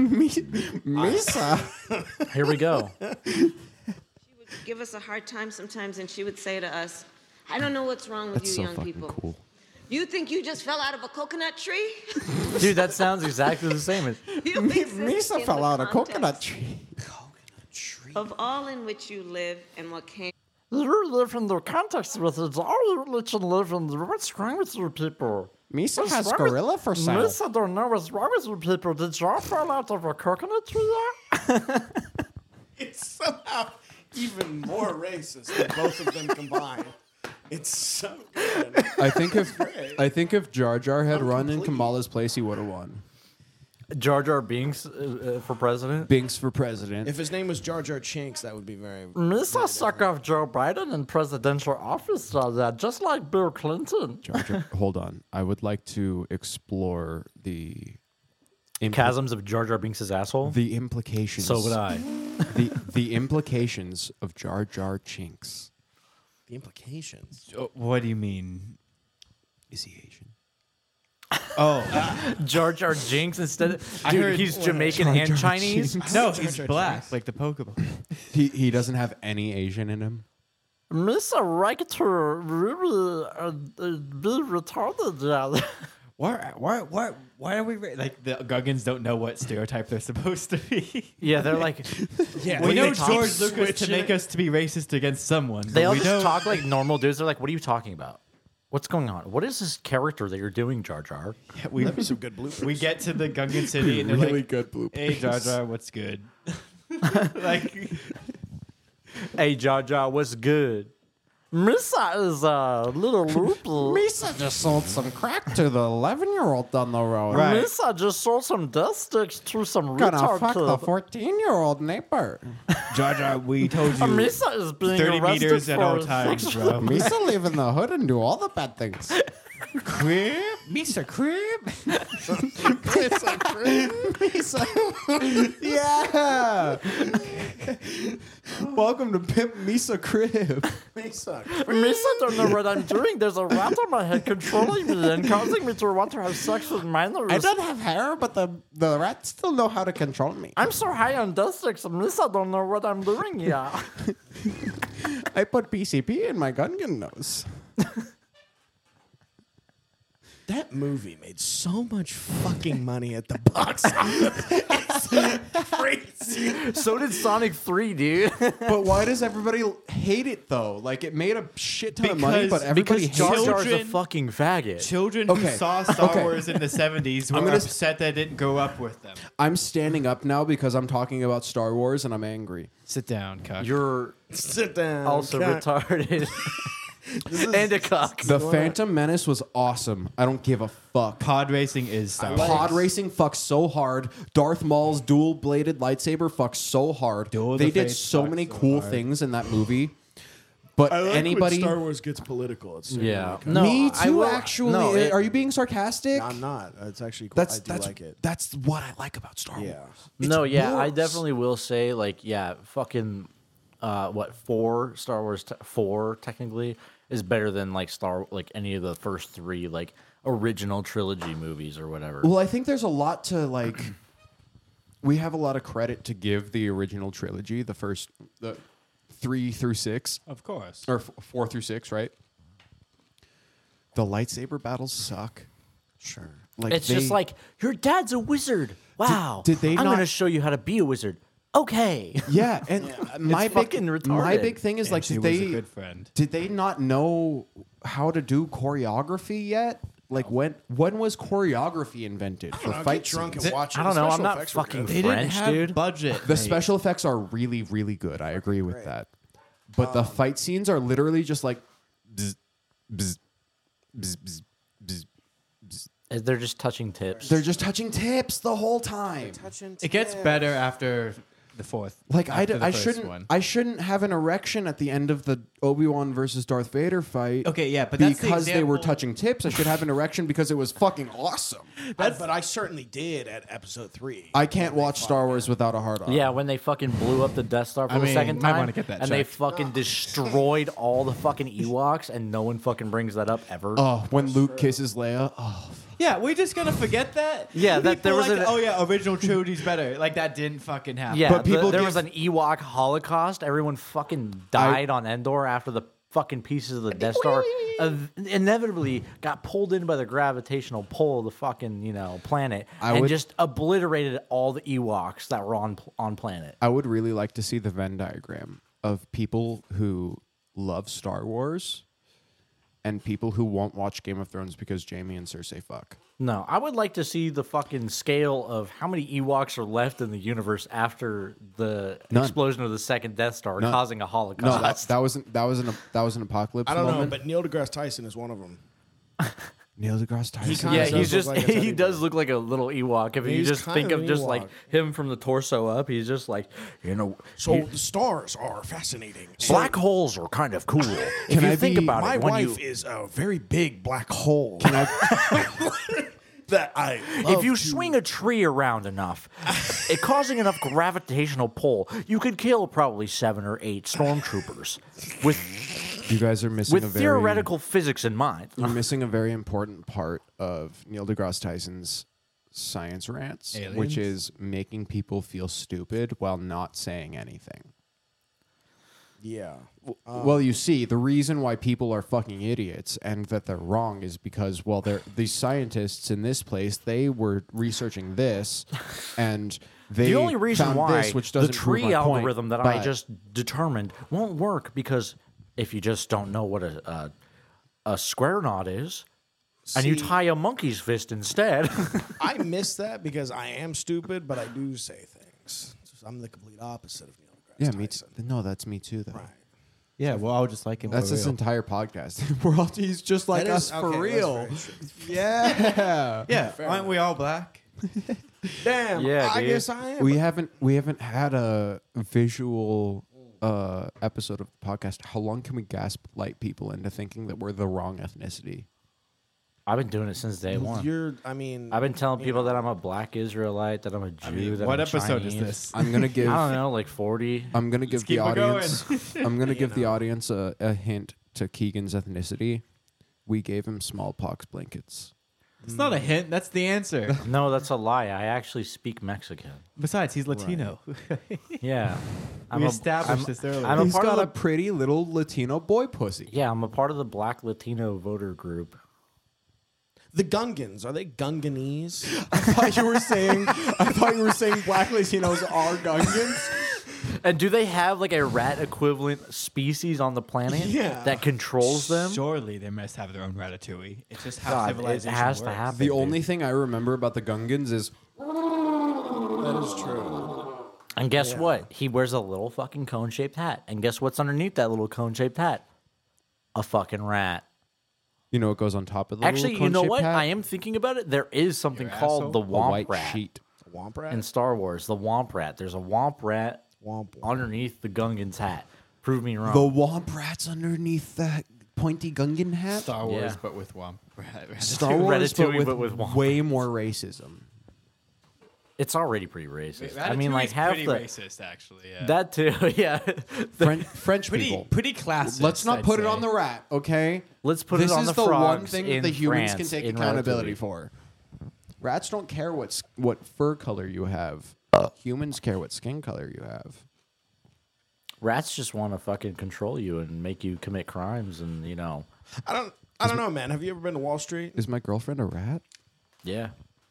Misa. Here we go. She would give us a hard time sometimes, and she would say to us, I don't know what's wrong with That's you so young fucking people. cool. You think you just fell out of a coconut tree? Dude, that sounds exactly the same. You exist Misa in fell the out of coconut context tree. of all in which you live and what came. You live in the context with it. All religion live in the. What's wrong with you people? Misa has gorilla for sale. Misa don't know what's wrong with you people. Did y'all fall out of a coconut tree yet? It's somehow even more racist than both of them combined. It's so good. I think if Jar Jar had run in Kamala's place, he would have won. Jar Jar Binks for president? Binks for president. If his name was Jar Jar Chinks, that would be very. Misa suck off Joe Biden in presidential office that, just like Bill Clinton. Jar Jar, hold on. I would like to explore the Chasms of Jar Jar Binks' asshole? the implications. So would I. The implications of Jar Jar Chinks. The implications. What do you mean? Is he Asian? Oh, Jar Jar Jinx instead. I Dude, heard- he's Jamaican Jar and Jar Chinese. Jinx. no, he's black, like the Pokemon. He doesn't have any Asian in him. Mr. Rector really be retarded. Yeah. Why are we like the Guggins don't know what stereotype they're supposed to be? Yeah, they're like, Yeah, We know they keep George Lucas to switching make it. us to be racist against someone. they but all we just don't. talk like normal dudes. They're like, what are you talking about? What's going on? What is this character that you're doing, Jar Jar? We, That'd be some good bloopers. we get to the Gungan city and they're Really like, good bloopers. "Hey Jar Jar, what's good?" like, Hey, Jar Jar, what's good? Misa is a little loopy. Misa just sold some crack to the 11-year-old down the road. Right. Misa just sold some death sticks to some Gonna retard fuck the kid. 14-year-old neighbor. Jar Jar, we told you Misa is being 30 arrested meters for at all times, sexual- bro. Misa live in the hood and do all the bad things. Crib, Mr. Crib. Yeah. Welcome to Pimp Misa Crib. Misa. Misa don't know what I'm doing. There's a rat on my head controlling me and causing me to want to have sex with minors. I don't have hair, but the rats still know how to control me. I'm so high on death sticks, Misa don't know what I'm doing here. I put PCP in my Gungan nose. That movie made so much fucking money at the box office. It's crazy. So did Sonic 3, dude. But why does everybody hate it though? Like it made a shit ton of money, Because- but everybody Because Jar hates it. Jar's a Children- fucking faggot. Children who Okay. saw Star Okay. Wars in the 70s were I'm gonna- upset that it didn't grow up with them. I'm standing up now because I'm talking about Star Wars and I'm angry. Sit down, cuck. You're Sit down. also cunt. retarded. And a cock. The Phantom Menace was awesome. I don't give a fuck. Pod racing is Star Wars. Pod racing fucks so hard. Darth Maul's dual-bladed lightsaber fucks so hard. Duel They the did Fates so fucks many so cool hard. things in that movie. But anybody, Star Wars gets political. It's Yeah. no, me I too. will- Actually, no, it- are you being sarcastic? I'm not. It's actually cool. That's I do that's like it. that's what I like about Star Yeah. Wars. No, yeah, I wars. definitely will say, like, yeah, fucking, Star Wars 4 technically is better than like any of the first 3 like original trilogy movies or whatever. Well, I think there's a lot to like. We have a lot of credit to give the original trilogy, the 3 through 6, Of course. or 4 through 6, right? The lightsaber battles suck. Sure. Like It's they- just like your dad's a wizard. Wow. did they I'm not- gonna show you how to be a wizard. Okay. yeah, and my It's big fucking my retarded. big thing is like, She did was a they good friend. did they not know how to do choreography yet? Like when was choreography invented for I'll fight get drunk scenes? and watch it. I don't The know. I'm special not effects were fucking good. French, dude. budget. The special effects are really, really good. I agree with that. But the fight scenes are literally just like bzz, bzz, bzz, bzz, bzz. They're just touching tips. They're just touching tips the whole time. It gets better after the fourth. Like after the I first shouldn't one. I shouldn't have an erection at the end of the Obi-Wan versus Darth Vader fight. Okay, yeah, but that's the because they were example- touching tips, I should have an erection because it was fucking awesome. But I certainly did at episode 3. I can't watch Star Wars without a hard on. Yeah, when they fucking blew up the Death Star for I the mean, second might time, wanna get that and they checked. fucking destroyed all the fucking Ewoks, and no one fucking brings that up ever. Oh, when Luke kisses Leia. Oh, Yeah, we're just gonna forget that. Yeah, that there People was like, an- oh yeah, original trilogy's better. Like that didn't fucking happen. yeah, but people there give- was an Ewok holocaust. Everyone fucking died on Endor after the fucking pieces of the Death Star inevitably got pulled in by the gravitational pull of the fucking planet and would- just obliterated all the Ewoks that were on planet. I would really like to see the Venn diagram of people who love Star Wars and people who won't watch Game of Thrones because Jaime and Cersei fuck. No, I would like to see the fucking scale of how many Ewoks are left in the universe after the None. explosion of the second Death Star, None. causing a No, holocaust. that was an apocalypse. I don't know, moment. but Neil deGrasse Tyson is one of them. Neil deGrasse Tyson. kinda yeah, does he's look just like a he teddy does bear. look like a little Ewok. If you He's just kind think of of an just Ewok. like him from the torso up, he's just like So the stars are fascinating. black holes are kind of cool. if Can you I think be- about My it, when wife you is a very big black hole. that I if you swing a tree around enough, it causing enough gravitational pull, you could kill probably 7 or 8 stormtroopers with You guys are missing a with very theoretical physics in mind. You're missing a very important part of Neil deGrasse Tyson's science rants, which is making people feel stupid while not saying anything. yeah. Well, you see, the reason why people are fucking idiots and that they're wrong is because, well, these scientists in this place, they were researching this, and they The only reason found why this, which the doesn't prove tree my point, algorithm that I but- just determined won't work because if you just don't know what a square knot is, and you See- tie a monkey's fist instead. I miss that because I am stupid, but I do say things. I'm the complete opposite of Neil deGrasse Yeah, Tyson. me too. No, that's me too, though. Right. Yeah, well, I would just like him. That's for this real. entire podcast. We're all, he's just like That us is- for okay, real. that's very true. Yeah. Yeah, aren't we all black? Damn. Yeah, I dude. guess I am. We haven't had a visual episode of the podcast. How long can we gaslight people into thinking that we're the wrong ethnicity? I've been doing it since day one. I've been telling people that I'm a black Israelite, that I'm a Jew, that What I'm episode Chinese. is this? I'm gonna give. I don't know, like 40. I'm gonna give the keep it audience. I'm gonna give the audience a hint to Keegan's ethnicity. We gave him smallpox blankets. It's not a hint. That's the answer. No, that's a lie. I actually speak Mexican. Besides, he's Latino. Yeah. We established this earlier. I'm a He's part of got the a pretty little Latino boy pussy. Yeah, I'm a part of the Black Latino voter group. The Gungans, are they Gunganese? I thought you were saying black Latinos are Gungans. And do they have like a rat equivalent species on the planet Yeah. that controls them? Surely they must have their own ratatouille. It's just how God, it civilization has to works. happen. The only thing I remember about the Gungans is That is true. And guess what? He wears a little fucking cone-shaped hat. And guess what's underneath that little cone-shaped hat? A fucking rat. you know what goes on top of the Actually, little you know cone-shaped what? hat? I am thinking about it. There is something Your called asshole? the A Womp white Rat sheet. Womp rat? in Star Wars. The Womp Rat. There's a Womp Rat Womp womp. underneath the Gungan's hat. Prove me wrong. The Womp Rat's underneath that pointy Gungan hat. Star Wars, Yeah. but with Womp. Star Wars, Ratatouille, but with Womp. way more racism. It's already pretty racist. I mean, like half pretty the racist, actually. Yeah. that too. Yeah. French people. pretty classist. Let's not I'd put it say. on the rat, okay? Let's put this it on is the the one frogs thing in that the humans France, can take in accountability Ratatouille. for. Rats don't care what fur color you have. Humans care what skin color you have. Rats just want to fucking control you and make you commit crimes, and I don't know, man. Have you ever been to Wall Street? Is my girlfriend a rat? yeah.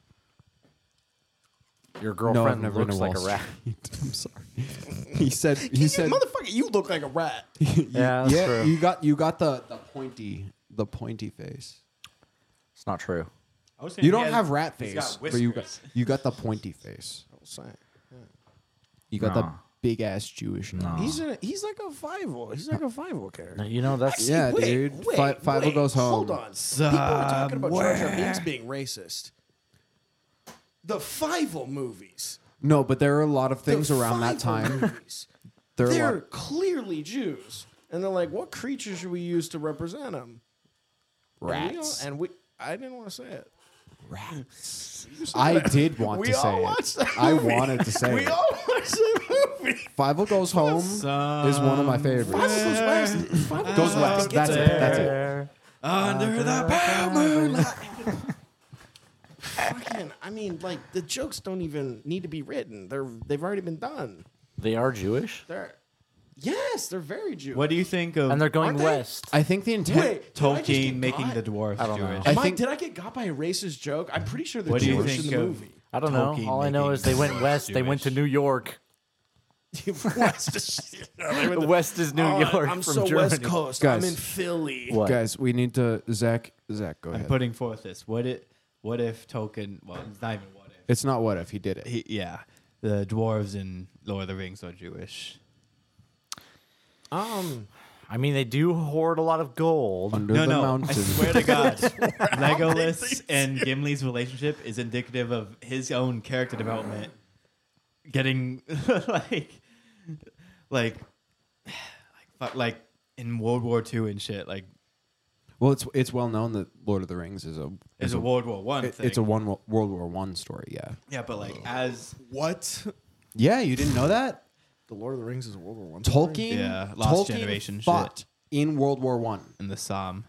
Your No, girlfriend I've never been looks to Wall like a rat. Street. I'm sorry. He said. Motherfucker, you look like a rat. Yeah, that's true. You got the pointy face. It's not true. I was saying You he don't has- have rat he's face, got but you whiskers. got the pointy face. Saying. You got the Nah. big ass Jewish nose. He's like a five-o. He's like a five-o character. That's Yeah, dude. Five-o goes home. Hold on. People are talking about Jar Jar Binks being racist. The Five-o movies. No, but there are a lot of things The around that Fiverr time. movies, There are a they're lot. clearly Jews, and they're like, "What creature should we use to represent them?" Rats. And we I didn't want to say it. Rats. I did want We to all say watched it. that I movie. wanted to say We it. all watched that movie. Five Goes Home is one of my favorites. Goes West. That's it. That's it. Under the pale moonlight. Fucking, I mean, like the jokes don't even need to be written. They've already been done. They are Jewish, They're very Jewish. What do you think of and they're going Aren't they? west. I think the intent. Wait, did I just Tolkien get making got? the dwarves I don't know. Jewish? I think- Did I get got by a racist joke? I'm pretty sure they're What do you Jewish think in the of- movie. I don't know. Tolkien All I know making is they went west. They went to Jewish. New York. West is, West is New York I'm from so Germany. West Coast. Guys. I'm in Philly. What? Guys, we need to. Zach, go I'm ahead. putting forth this. What if Tolkien? Well, it's not even what if. It's not what if he did it. The dwarves in Lord of the Rings are Jewish. I mean, they do hoard a lot of gold. Under No, the I mountain. swear to God, Legolas and Gimli's relationship is indicative of his own character development. Getting like in World War II and shit. Like, Well, it's well known that Lord of the Rings is it's a World War One thing. it's a World War One story. Yeah. Yeah, but like as What? Yeah, you didn't know that? The Lord of the Rings is a World War One. Tolkien. Yeah, Lost Tolkien Generation fought shit. in World War One, in the Psalm.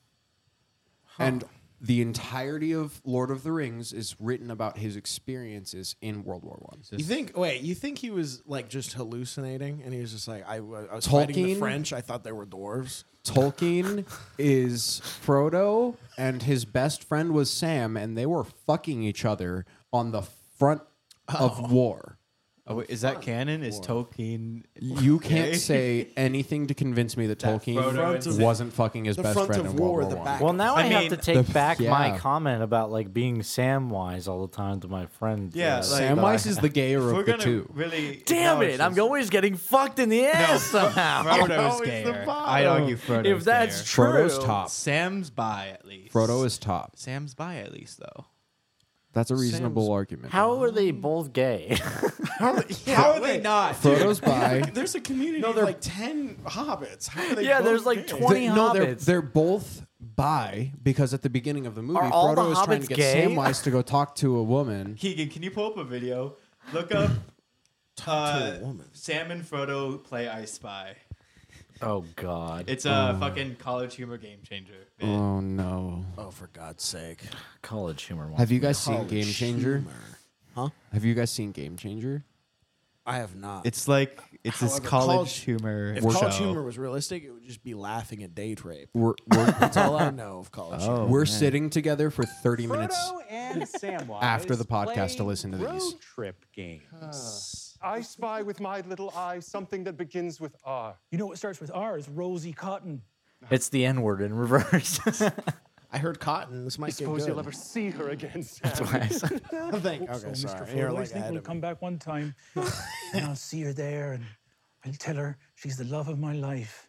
and the entirety of Lord of the Rings is written about his experiences in World War One. You think? Wait, you think he was like just hallucinating, and he was just like, I was fighting the Tolkien? French. I thought they were dwarves. Tolkien is Frodo, and his best friend was Sam, and they were fucking each other on the front of war. Oh, wait, is that canon? Is Tolkien? You can't Okay. say anything to convince me that Tolkien Frodo and wasn't fucking his the best front friend of in World war, War the One. back. Well, now I, have mean, to take back my yeah. comment about like being Samwise all the time to my friend. Yeah, like- Samwise is the gayer If we're of the gonna two. really Damn acknowledge it! I'm this- always getting fucked in the ass somehow. Frodo's Always the gayer. bottom. I'd argue Frodo's If that's gayer. true, Frodo's top. Sam's bi at least. Frodo is top. Sam's bi at least though. That's a reasonable argument. how are they both gay? How are they not? Frodo's bi. There's a community of like 10 hobbits. How are they Yeah, both there's like gay? 20 No, hobbits. they're both bi because at the beginning of the movie, Are all Frodo the is trying to hobbits get gay? Samwise to go talk to a woman. Keegan, can you pull up a video? Look up to a woman. Sam and Frodo play I Spy. Oh God! It's a fucking College Humor game changer. Oh no! Oh, for God's sake. College humor. Have you guys seen College Game Changer? humor. Huh? Have you guys seen Game Changer? I have not. It's like it's this However, college humor if show. college humor was realistic, it would just be laughing at date rape. We're That's all I know of college humor. we're sitting together for 30 minutes. Frodo and Samwise After the podcast to play listen to these. road trip games. I spy with my little eye something that begins with R. You know what starts with R is Rosie Cotton. It's the N word in reverse. I heard Cotton. This I might get suppose good. you'll ever see her again, Sam. That's why I said- Okay, So, sorry. Mr. You're Frodo, I like think ahead we'll of come me. back one time and I'll see her there and I'll tell her she's the love of my life.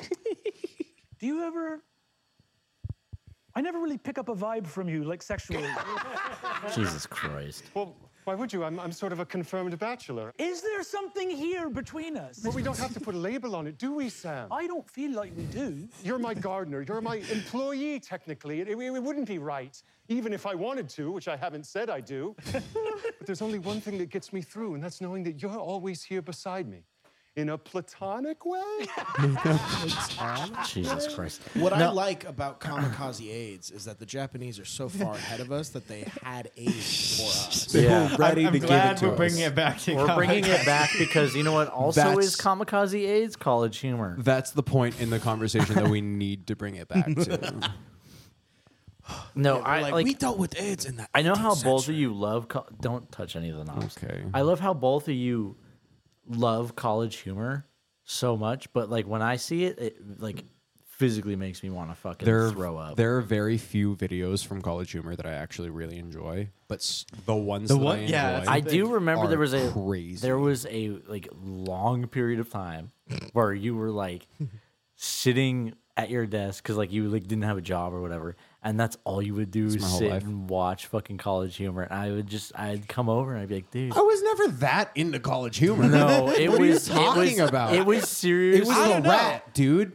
Do you ever... I never really pick up a vibe from you, like sexually. Jesus Christ! Well, why would you? I'm sort of a confirmed bachelor. Is there something here between us? Well, we don't have to put a label on it, do we, Sam? I don't feel like we do. You're my gardener. You're my employee, technically. It wouldn't be right, even if I wanted to, which I haven't said I do. But there's only one thing that gets me through, and that's knowing that you're always here beside me. In a platonic way? Jesus Christ! What I like about kamikaze AIDS is that the Japanese are so far ahead of us that they had AIDS before us. Yeah. Ready I'm to give glad it to we're us. bringing it back to We're bringing it back because you know what? Also, That's- is kamikaze AIDS college humor. That's the point in the conversation that we need to bring it back to. No, They're I like, like. we dealt with AIDS in that. I know how 18th both of century. you love. Don't touch any of the knobs. Okay. I love how both of you love college humor so much, but like when I see it, it like physically makes me want to fucking throw up. There are very few videos from College Humor that I actually really enjoy, but the ones The that one- I yeah, enjoy, that's I the do thing. remember are there was a crazy. there was a like long period of time where you were like sitting at your desk because like you like didn't have a job or whatever, and that's all you would do is my whole sit life. and watch fucking College Humor. And I'd come over and I'd be like, dude. I was never that into College Humor. No, it what was are you talking it was, about? It was serious. It was the rat, dude.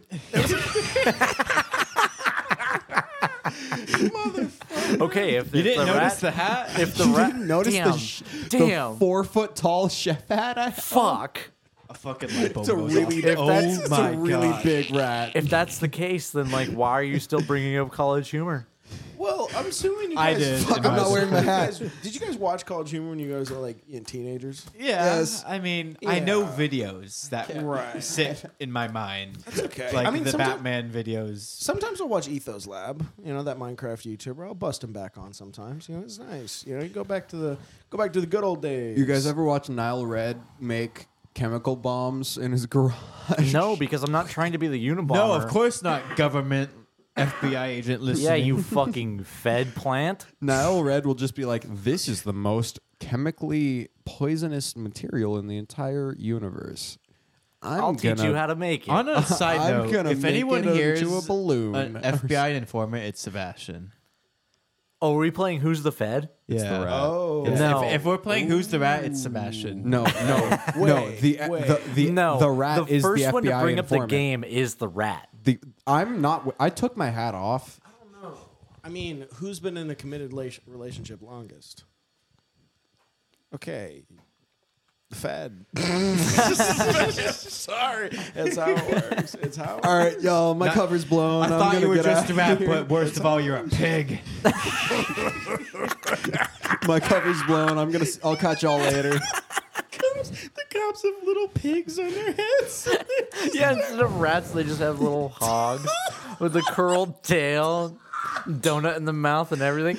Okay, if You if didn't the notice rat, the hat? if the You rat, didn't notice damn, the damn, 4 foot tall chef hat I have? fuck. A fucking light bulb It's a goes really, off. If that's- it's my a really God. big rat. If that's the case, then like, why are you still bringing up College Humor? Well, I'm assuming you I guys. did. Fuck, in I'm my not wearing my hat. school. Did you guys watch College Humor when you guys were like teenagers? Yeah, Yes. I mean, I know Yeah. videos that Right. sit in my mind. That's okay. Like I mean, the sometimes- Batman videos. Sometimes I'll watch Ethos Lab, that Minecraft YouTuber. I'll bust him back on sometimes. It's nice. You go back to the good old days. You guys ever watch Nile Red make chemical bombs in his garage? No, because I'm not trying to be the Unabomber. No, of course not. Government FBI agent listening. Yeah, you fucking fed plant. Nile Red will just be like, this is the most chemically poisonous material in the entire universe. I'll teach you how to make it. On a side I'm note, gonna if make anyone it hears into a balloon. an FBI informant, it's Sebastian. Oh, are we playing Who's the Fed? It's Yeah. the rat. Oh. It's- No. If we're playing Who's the Rat, it's Sebastian. No, no, no. The No, the rat the is first the FBI one to bring up the informant. game is the rat. I'm not. I took my hat off. I mean, who's been in a committed relationship longest? Okay. The Fed. Sorry. That's how it works. It's how it All right, y'all. My cover's blown. I I'm thought gonna you were get just out a rat, of here. but worst of all, you're a pig. My cover's blown. I'll catch y'all later. The cops have little pigs on their heads. Yeah, instead of rats, they just have little hogs with a curled tail, donut in the mouth, and everything.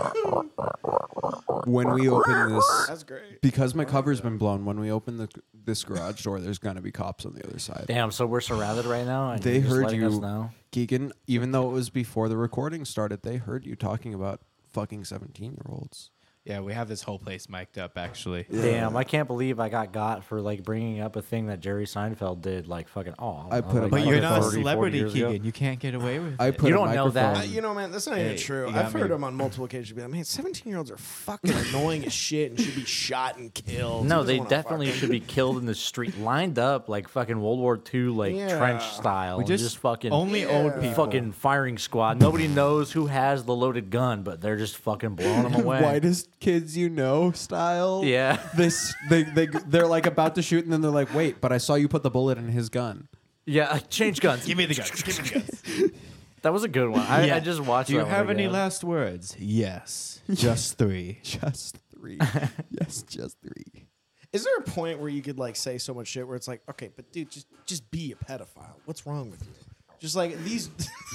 When we open this, That's great. because my cover's been blown. When we open this garage door, there's gonna be cops on the other side. Damn, so we're surrounded right now. And They you're just heard letting us you, know? Keegan. Even though it was before the recording started, they heard you talking about fucking 17-year-olds. Yeah, we have this whole place mic'd up, actually. Damn, I can't believe I got for like bringing up a thing that Jerry Seinfeld did. Like fucking, I put a But you're not a 30, 40 celebrity, years ago. Keegan. You can't get away with I it. put You a don't know that. microphone- Man, that's not Hey, even true. you got I've heard me. him on multiple occasions be like, man, 17-year-olds are fucking annoying as shit and should be shot and killed. No, Who doesn't they wanna definitely fucking- should be killed in the street, lined up like fucking World War II, like Yeah. trench style. We and just fucking only old people. fucking firing squad. Nobody knows who has the loaded gun, but they're just fucking blowing them away. Whitest kids you know style. Yeah. They're like about to shoot, and then they're like, "Wait, but I saw you put the bullet in his gun." Yeah, change guns. Give me the guns. Give me the guns. That was a good one. I Yeah. just watched. Do you that one have any again. last words? Yes. Just 3. Just 3. Yes, just 3. Is there a point where you could like say so much shit where it's like, okay, but dude, just be a pedophile. What's wrong with you? Just like these.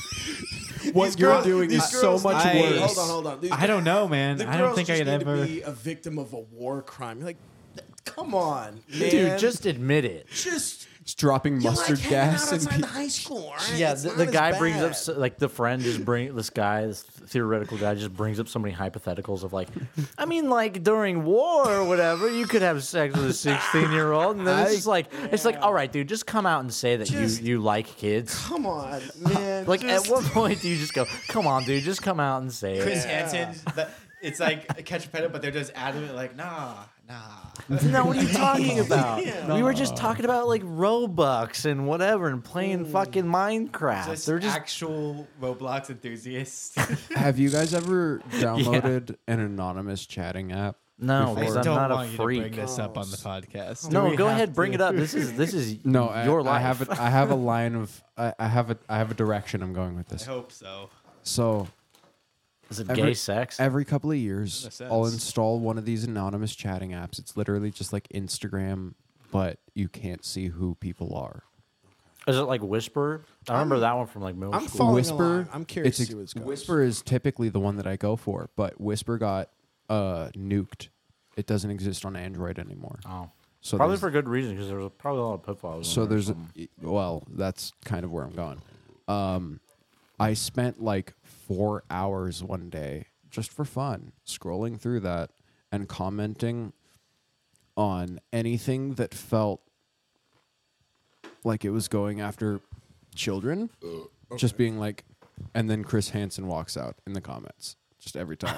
What these you're girls- doing these is so girls- much I- worse. Hold on. These I don't know, man. The I don't girls think I just could need to ever. be a victim of a war crime. You're like, come on, man. Dude, just admit it. just It's dropping you mustard like hanging gas out in outside the people. high school. All right? Yeah, It's the not as guy brings up bad. like the friend just bring this guy, this theoretical guy, just brings up so many hypotheticals of like, I mean, like during war or whatever, you could have sex with a 16-year-old, and then it's like, all right, dude, just come out and say that you like kids. Come on, man. Like, just- at what point do you just go, come on, dude, just come out and say Chris it? Hansen. It's like a catch a predator, but they're just adamant, like, nah. No, what are you talking about? We were just talking about like Robux and whatever and playing fucking Minecraft. Just They're just actual Roblox enthusiasts. Have you guys ever downloaded an anonymous chatting app? no, I because don't I'm not want a you to freak. bring this up on the podcast. No, we go have ahead, bring to? it up. This is No, your life. I have a line of I have a direction I'm going with I this. hope so. So Is it gay sex? every couple of years, Makes I'll sense. install one of these anonymous chatting apps. It's literally just like Instagram, but you can't see who people are. Is it like Whisper? I remember that one from like middle I'm school. following Whisper. along. I'm curious to see where this goes. Whisper is typically the one that I go for, but Whisper got nuked. It doesn't exist on Android anymore. Oh, So probably there's- for good reason because there was probably a lot of pitfalls. So in there or there's something. well, that's kind of where I'm going. I spent like 4 hours one day just for fun scrolling through that and commenting on anything that felt like it was going after children. Just being like, And then Chris Hansen walks out in the comments. Just every time.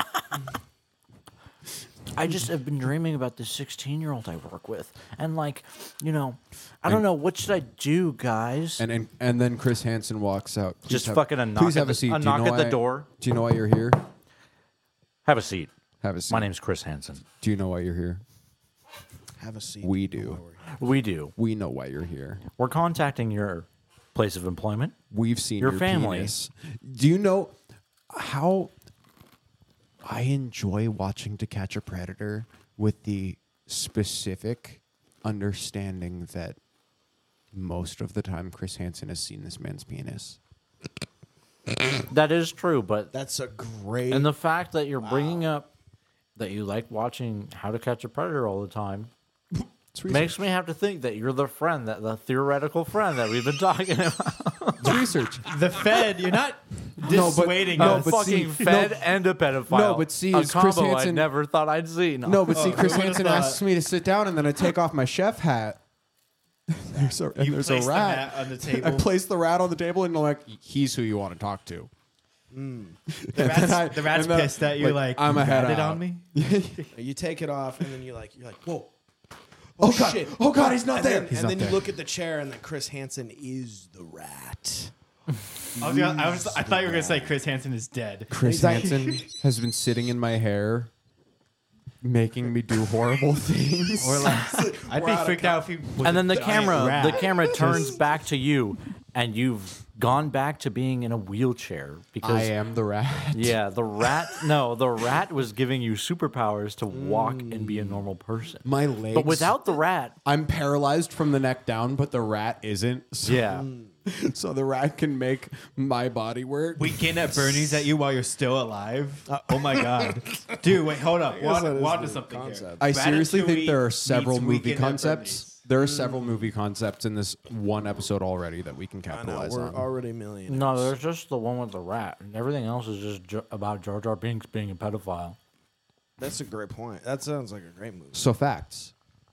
I just have been dreaming about this 16-year-old I work with, and like, you know, I don't know what should I do, guys. and then Chris Hansen walks out. Please Just have- fucking a knock please at have the- a seat. a Do you knock know at the why- door. Do you know why you're here? Have a seat. Have a seat. My name's Chris Hansen. Do you know why you're here? Have a seat. We do. We do. We know why you're here. We're contacting your place of employment. We've seen Your your family. penis. Do you know how I enjoy watching To Catch a Predator with the specific understanding that most of the time Chris Hansen has seen this man's penis? That is true, but That's a great. and the fact that you're bringing up that you like watching How to Catch a Predator all the time makes me have to think that you're the friend, that the theoretical friend that we've been talking about. It's research. The Fed, you're not No, but- dissuading no, us. but Fucking see- Fed no, and a pedophile. no, but see, a is Chris combo I Hansen- never thought I'd see. No, but see, Chris who would've Hansen thought? asks me to sit down, and then I take off my chef hat. There's a You there's a placed the rat. mat on the I table. place the rat on the table, and I'm like, he's who you want to talk to. The rat's pissed at you, like, I'm you a head ratted out. on me. You take it off, and then you're like, whoa. Oh, God. Shit. Oh, God, he's not and there. Then, He's and not then there. you look at the chair, and then Chris Hansen is the rat. I thought you were gonna say Chris Hansen is dead. Chris Hansen has been sitting in my hair, making me do horrible things. Or like, I'd be freaked out if he. Was And then a the giant rat. camera turns back to you, and you've gone back to being in a wheelchair because I am the rat. Yeah, the rat was giving you superpowers to walk and be a normal person. My legs. But without the rat, I'm paralyzed from the neck down, but the rat isn't. So, yeah. so the rat can make my body work. Weekend at Bernie's at you while you're still alive. Oh my god, dude! Wait, hold up. Want to something here. I seriously think Ratatouille there are several meets movie Weekend at concepts. Bernie's. There are several movie concepts in this one episode already that we can I know, capitalize we're on. already millionaires. No, there's just the one with the rat, and everything else is just about Jar Jar Binks being a pedophile. That's a great point. That sounds like a great movie. So facts.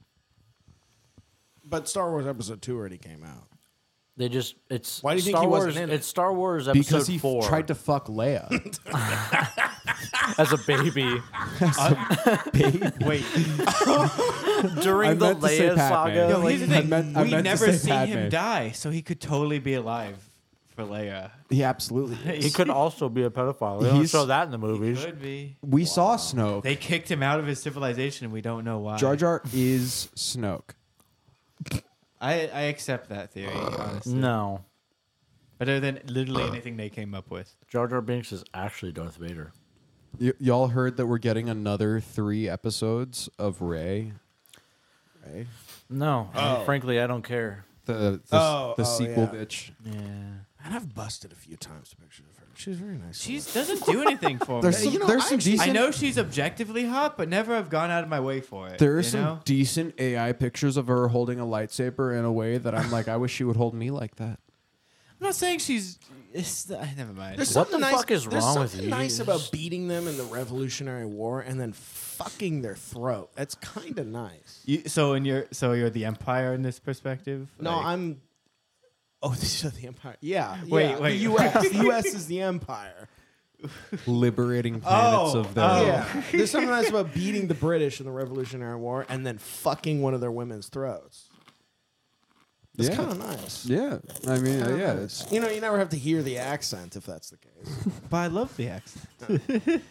But Star Wars Episode 2 already came out. They just it's Why do you think Star he Wars, wasn't in it? It's Star Wars Episode Because he 4 tried to fuck Leia. as a baby Wait, during the meant to say Leia Padme. saga. Yo, no, like, here's the thing. I We meant to never say see Padme. him die, so he could totally be alive for Leia. He absolutely. he could also be a pedophile. They don't He's- show that in the movies. Could be. We saw Snoke. They kicked him out of his civilization, and we don't know why. Jar Jar is Snoke. I accept that theory, honestly. No, Better than literally anything they came up with. Jar Jar Binks is actually Darth Vader. Y'all heard that we're getting another 3 episodes of Rey, Right? No, frankly, I don't care. the sequel yeah. bitch. Yeah. And I've busted a few times pictures of her. She's very nice. She doesn't do anything for me. There's some, there's some decent. I know she's objectively hot, but never have gone out of my way for it. There are you some know? decent AI pictures of her holding a lightsaber in a way that I'm like, I wish she would hold me like that. I'm not saying she's. Never mind. There's What the something nice, fuck is there's wrong with something you? nice about beating them in the Revolutionary War and then fucking their throat. That's kind of nice. So you're the Empire in this perspective. No, Like- I'm. Oh, these are the Empire. Yeah. Wait, yeah. wait. The U.S. The U.S. is the Empire. Liberating planets of their Yeah. There's something nice about beating the British in the Revolutionary War and then fucking one of their women's throats. It's Yeah. kind of nice. Yeah, I mean, yeah, it's You know, you never have to hear the accent if that's the case. But I love the accent.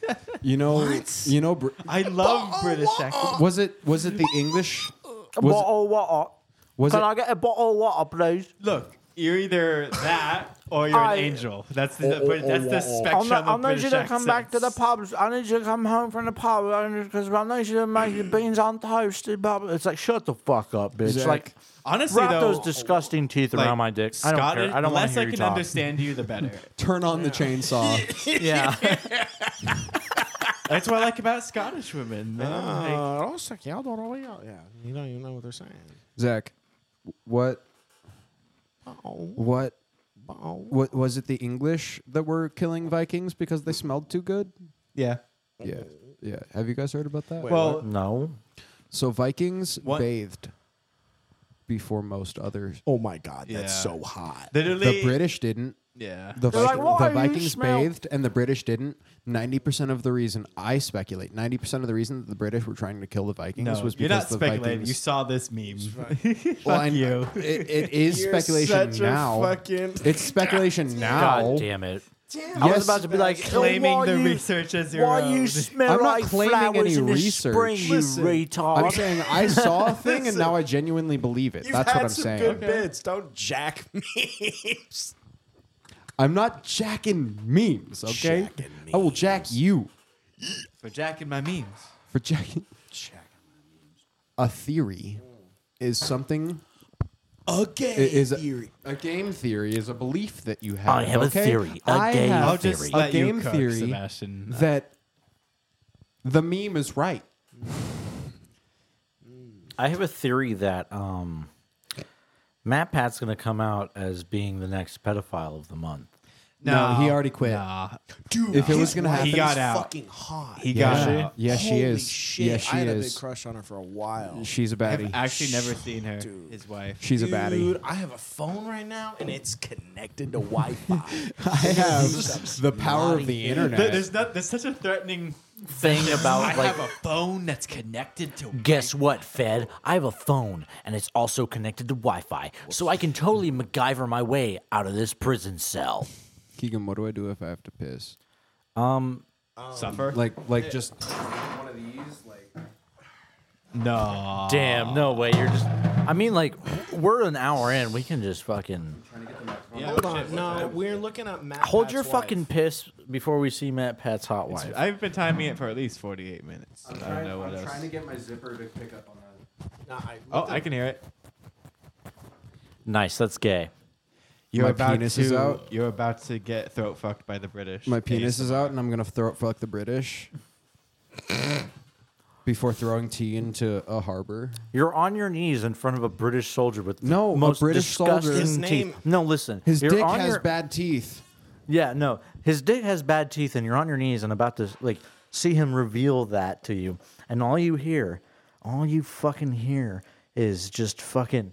I love British accent. Was it the English? A Was bottle of water. Was Can it? I get a bottle of water, please? Look, you're either that or you're I- an angel. That's the spectrum I of need British you to come back to the accents. pubs. I need you to come home from the pub because I need you to make your beans on toast. It's like, shut the fuck up, bitch. Zach, Like, Honestly, wrap though, those disgusting teeth like, around my dick. I don't Scottish, care. I don't the want less to I hear you can talk. understand you, the better. Turn on the chainsaw. Yeah. That's what I like about Scottish women. Man. Like, Yeah, you don't even know what they're saying. Zach, what was it? The English that were killing Vikings because they smelled too good? yeah. Yeah. Have you guys heard about that? Well, No. So Vikings What? bathed before most others. Oh my God, that's Yeah. so hot. The literally, British didn't. Yeah. The, They're like, Viking- "Why the do you Vikings smell-" bathed and the British didn't. 90% of the reason, I speculate, 90% of the reason that the British were trying to kill the Vikings No, was you're because not the speculating. Vikings. You saw this meme. Well, Fuck you. It is You're speculation such a now. fucking- It's speculation now. God damn it. I was Yes, about to be like, Claiming why the you, research as your why own. you smell I'm not like claiming flowers any in the research. spring, you Listen, retard. I'm saying I saw a thing and now I genuinely believe it. You've That's had what I'm some saying. good bits. Don't jack memes. I'm not jacking memes, okay? Jacking I will jack you For jacking my memes. for jacking. A theory is something. A game Is theory. a game theory is a belief that you have. I have a okay? theory, a I game have I'll just theory. a let you game cook, theory Sebastian. that the meme is right. I have a theory that Matt Pat's going to come out as being the next pedophile of the month. No, he already quit. Nah. Dude, If it was his gonna wife happen- He got is out. fucking hot. He Yeah, got she- out. Yeah, she Holy is. Shit. Yeah, she I had a is. big crush on her for a while. She's a baddie. I've actually never seen her. His wife. She's a Dude, baddie. I have a phone right now and it's connected to Wi-Fi. I have the power of the internet. There's such a threatening. Thing about I like, have a phone that's connected to. guess what, Fed? I have a phone and it's also connected to Wi-Fi, so I can totally MacGyver my way out of this prison cell. Keegan, what do I do if I have to piss? Suffer. Like just one of these, like. No. Damn, no way. You're just. I mean, like, we're an hour in. We can just fucking Hold on. No, we're looking at Matt hold Pat's your wife. fucking piss before we see Matt Pat's hot wife. I've been timing it for at least 48 minutes. I don't know what else. to get my zipper to pick up on that. Nah, Oh, I can hear it. Nice. That's gay. You're My about penis to, is out. You're about to get throat fucked by the British. My penis is out, and I'm gonna throw fuck the British before throwing tea into a harbor. You're on your knees in front of a British soldier with No, a most British disgusting soldier. His teeth. name- No, listen. His You're dick on has your- bad teeth. Yeah, no. His dick has bad teeth, and you're on your knees and about to like see him reveal that to you, and all you fucking hear is just fucking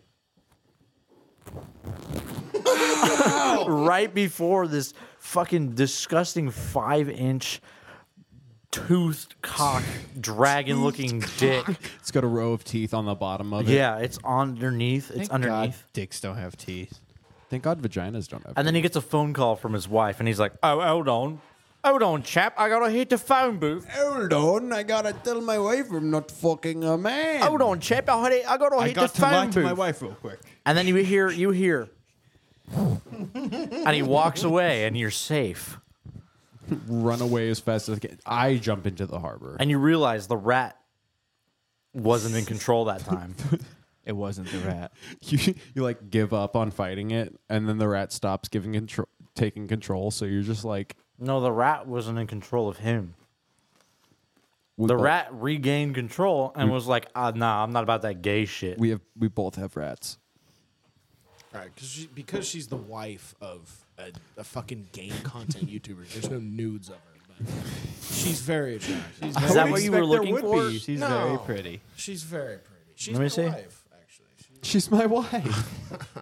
right before this fucking disgusting 5-inch toothed cock dragon looking dick. It's got a row of teeth on the bottom of it. Yeah, it's underneath. It's Thank underneath. God dicks don't have teeth. Thank God vaginas don't have. And then he gets a phone call from his wife, and he's like, "Oh, hold on, chap. I gotta hit the phone booth. Hold on, I gotta tell my wife I'm not fucking a man. Hold on, chap. I gotta I hit the got to lie phone to my booth." wife real quick. And then you hear, and he walks away, and you're safe. Run away as fast as I can. I jump into the harbor. And you realize the rat wasn't in control that time. It wasn't the rat. you like give up on fighting it, and then the rat stops taking control. So you're just like No, the rat wasn't in control of him. The rat regained control and was like, "Nah, I'm not about that gay shit." We both have rats. All right, because she's the wife of a fucking game content YouTuber. There's no nudes of her, but she's very attractive. Is that what you were looking for? She's No. very pretty. She's very pretty. She's Let me my see. wife, actually. She's my wife.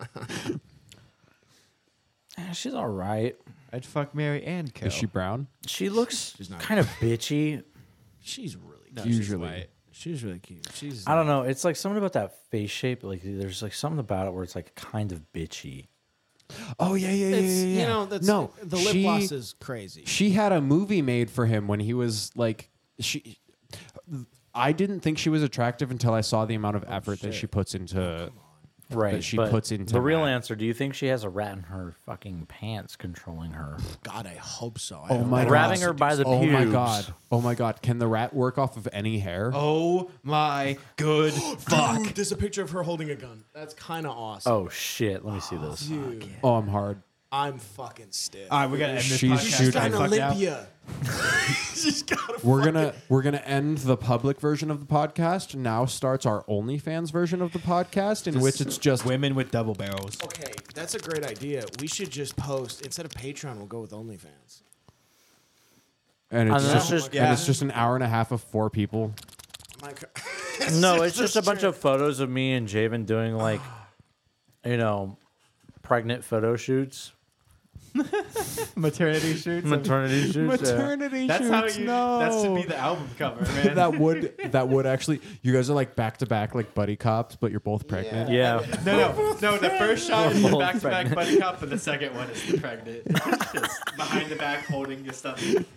She's all right. I'd fuck Mary and kill. Is she brown? She looks not kind of bitchy. She's really No, cute. she's Usually. white. She's really cute. She's I don't know. It's like something about that face shape. Like there's like something about it where it's like kind of bitchy. Oh yeah. It's, you know, that's no. the lip gloss is crazy. She had a movie made for him when he was like she. I didn't think she was attractive until I saw the amount of effort that she puts into. Right. That she but puts into the real that. answer. Do you think she has a rat in her fucking pants controlling her? God, I hope so. I Oh hope my that God. Grabbing her by the Oh my pubes. god! Oh my god! Can the rat work off of any hair? Oh my good fuck. Dude, there's a picture of her holding a gun. That's kind of awesome. Oh shit! Let me see this. Dude, Oh, I'm hard. I'm fucking stiff. All right, we gotta end this She's podcast. shooting. She's got an Fuck now. Olympia. She's got a We're gonna end the public version of the podcast. Now starts our OnlyFans version of the podcast, in which it's just Women with double barrels. Okay, that's a great idea. We should just post instead of Patreon. We'll go with OnlyFans. and it's And just, that's just- and it's just an hour and a half of 4 people. No, it's just a bunch of photos of me and Javen doing like, pregnant photo shoots. Maternity shoots. Maternity shoots. Maternity That's shoots. how you. No. That should be the album cover, man. that would actually. You guys are like back to back, like buddy cops, but you're both pregnant. Yeah. No. The first shot is the Both back-to-back pregnant. buddy cop, and the second one is the pregnant. Just behind the back, holding your stomach.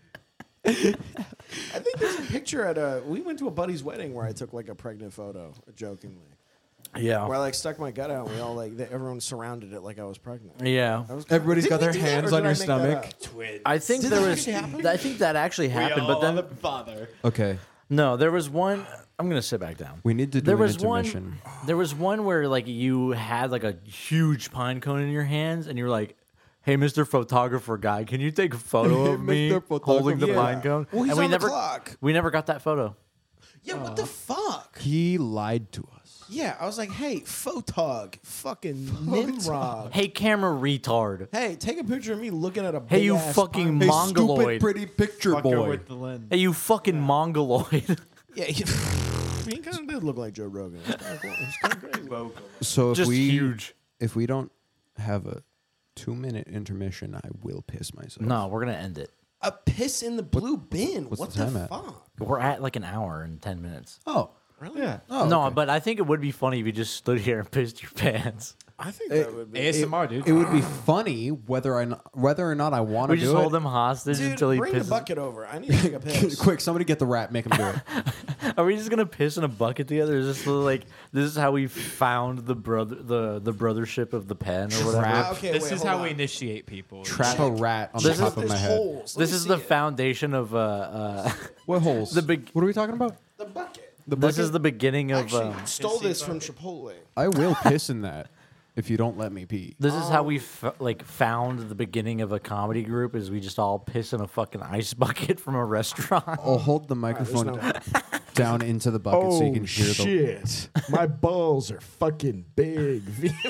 I think there's a picture at a. We went to a buddy's wedding where I took like a pregnant photo, jokingly. Yeah. Where I like stuck my gut out. And we all like everyone surrounded it like I was pregnant. Yeah. Everybody's Did got we their do that, hands or on did your I make that stomach. up? Twin. I think Did there that was. actually happen? I think that actually happened, but then father. Okay, no, there was one. I'm gonna sit back down. we need to do There an was intermission. There was one where like you had like a huge pine cone in your hands, and you're like, "Hey, Mr. Photographer guy, can you take a photo of me Mr. Photographer. holding the Yeah. pine cone?" Well, he's and we on the never, clock. we never got that photo. Yeah, what the fuck? He lied to us. Yeah, I was like, hey, photog, fucking Nimrod. Hey, camera retard. Hey, take a picture of me looking at a Hey, you big-ass fucking pine- Hey, Mongoloid. stupid pretty picture Fucker boy. with the lens. Hey, you fucking mongoloid. Yeah, he kind of did look like Joe Rogan. It's kind of cool. It's kind of crazy. So Just huge. if we don't have a 2-minute intermission, I will piss myself. No, we're gonna end it. A piss in the blue bin. what's What the the time at? fuck? We're at like an hour and 10 minutes. Oh. Really? Yeah. No, okay. but I think it would be funny if you just stood here and pissed your pants. I think that would be. ASMR, dude. It would be funny whether or not I want to We do just it. hold him hostage Dude, until he bring the pisses. bucket over. I need to take a piss. Quick, somebody get the rat, make him do it. Are we just gonna piss in a bucket together? Is this like this is how we found the brothership of the pen or whatever? Trap. Okay, This wait, is hold how on. we initiate people. Trap a rat on This the is- top of There's my head. holes. Let This me is see the it. foundation of What holes? The big- What are we talking about? The bucket. The this bucket? is the beginning of Actually, stole this from Chipotle. I will piss in that if you don't let me pee. this is how we found the beginning of a comedy group is we just all piss in a fucking ice bucket from a restaurant. I'll hold the microphone no- down into the bucket so you can hear the. shit. My balls are fucking big.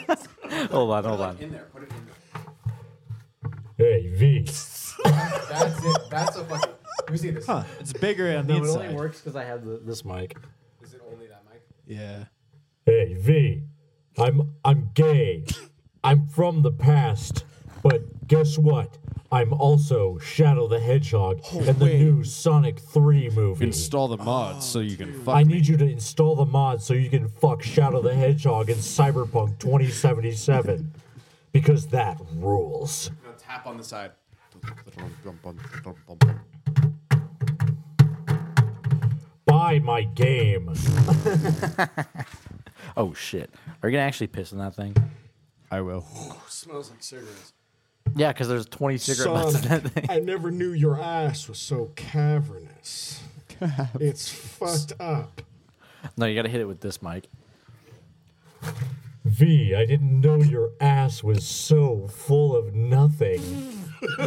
hold on. In there, put it in there. Hey, V. That's it. That's a fucking. Let me see this. It's bigger on the No, it inside. only works because I have this mic. Is it only that mic? Yeah. Hey, V. I'm gay. I'm from the past. But guess what? I'm also Shadow the Hedgehog in the new Sonic 3 movie. Install the mods so you can fuck I me. need you to install the mod so you can fuck Shadow the Hedgehog in Cyberpunk 2077. Because that rules. Tap on the side. Buy my game. Oh shit! Are you gonna actually piss in that thing? I will. Smells like cigarettes. Yeah, because there's 20 cigarette butts in that thing. I never knew your ass was so cavernous. It's fucked up. No, you gotta hit it with this mic. V, I didn't know your ass was so full of nothing.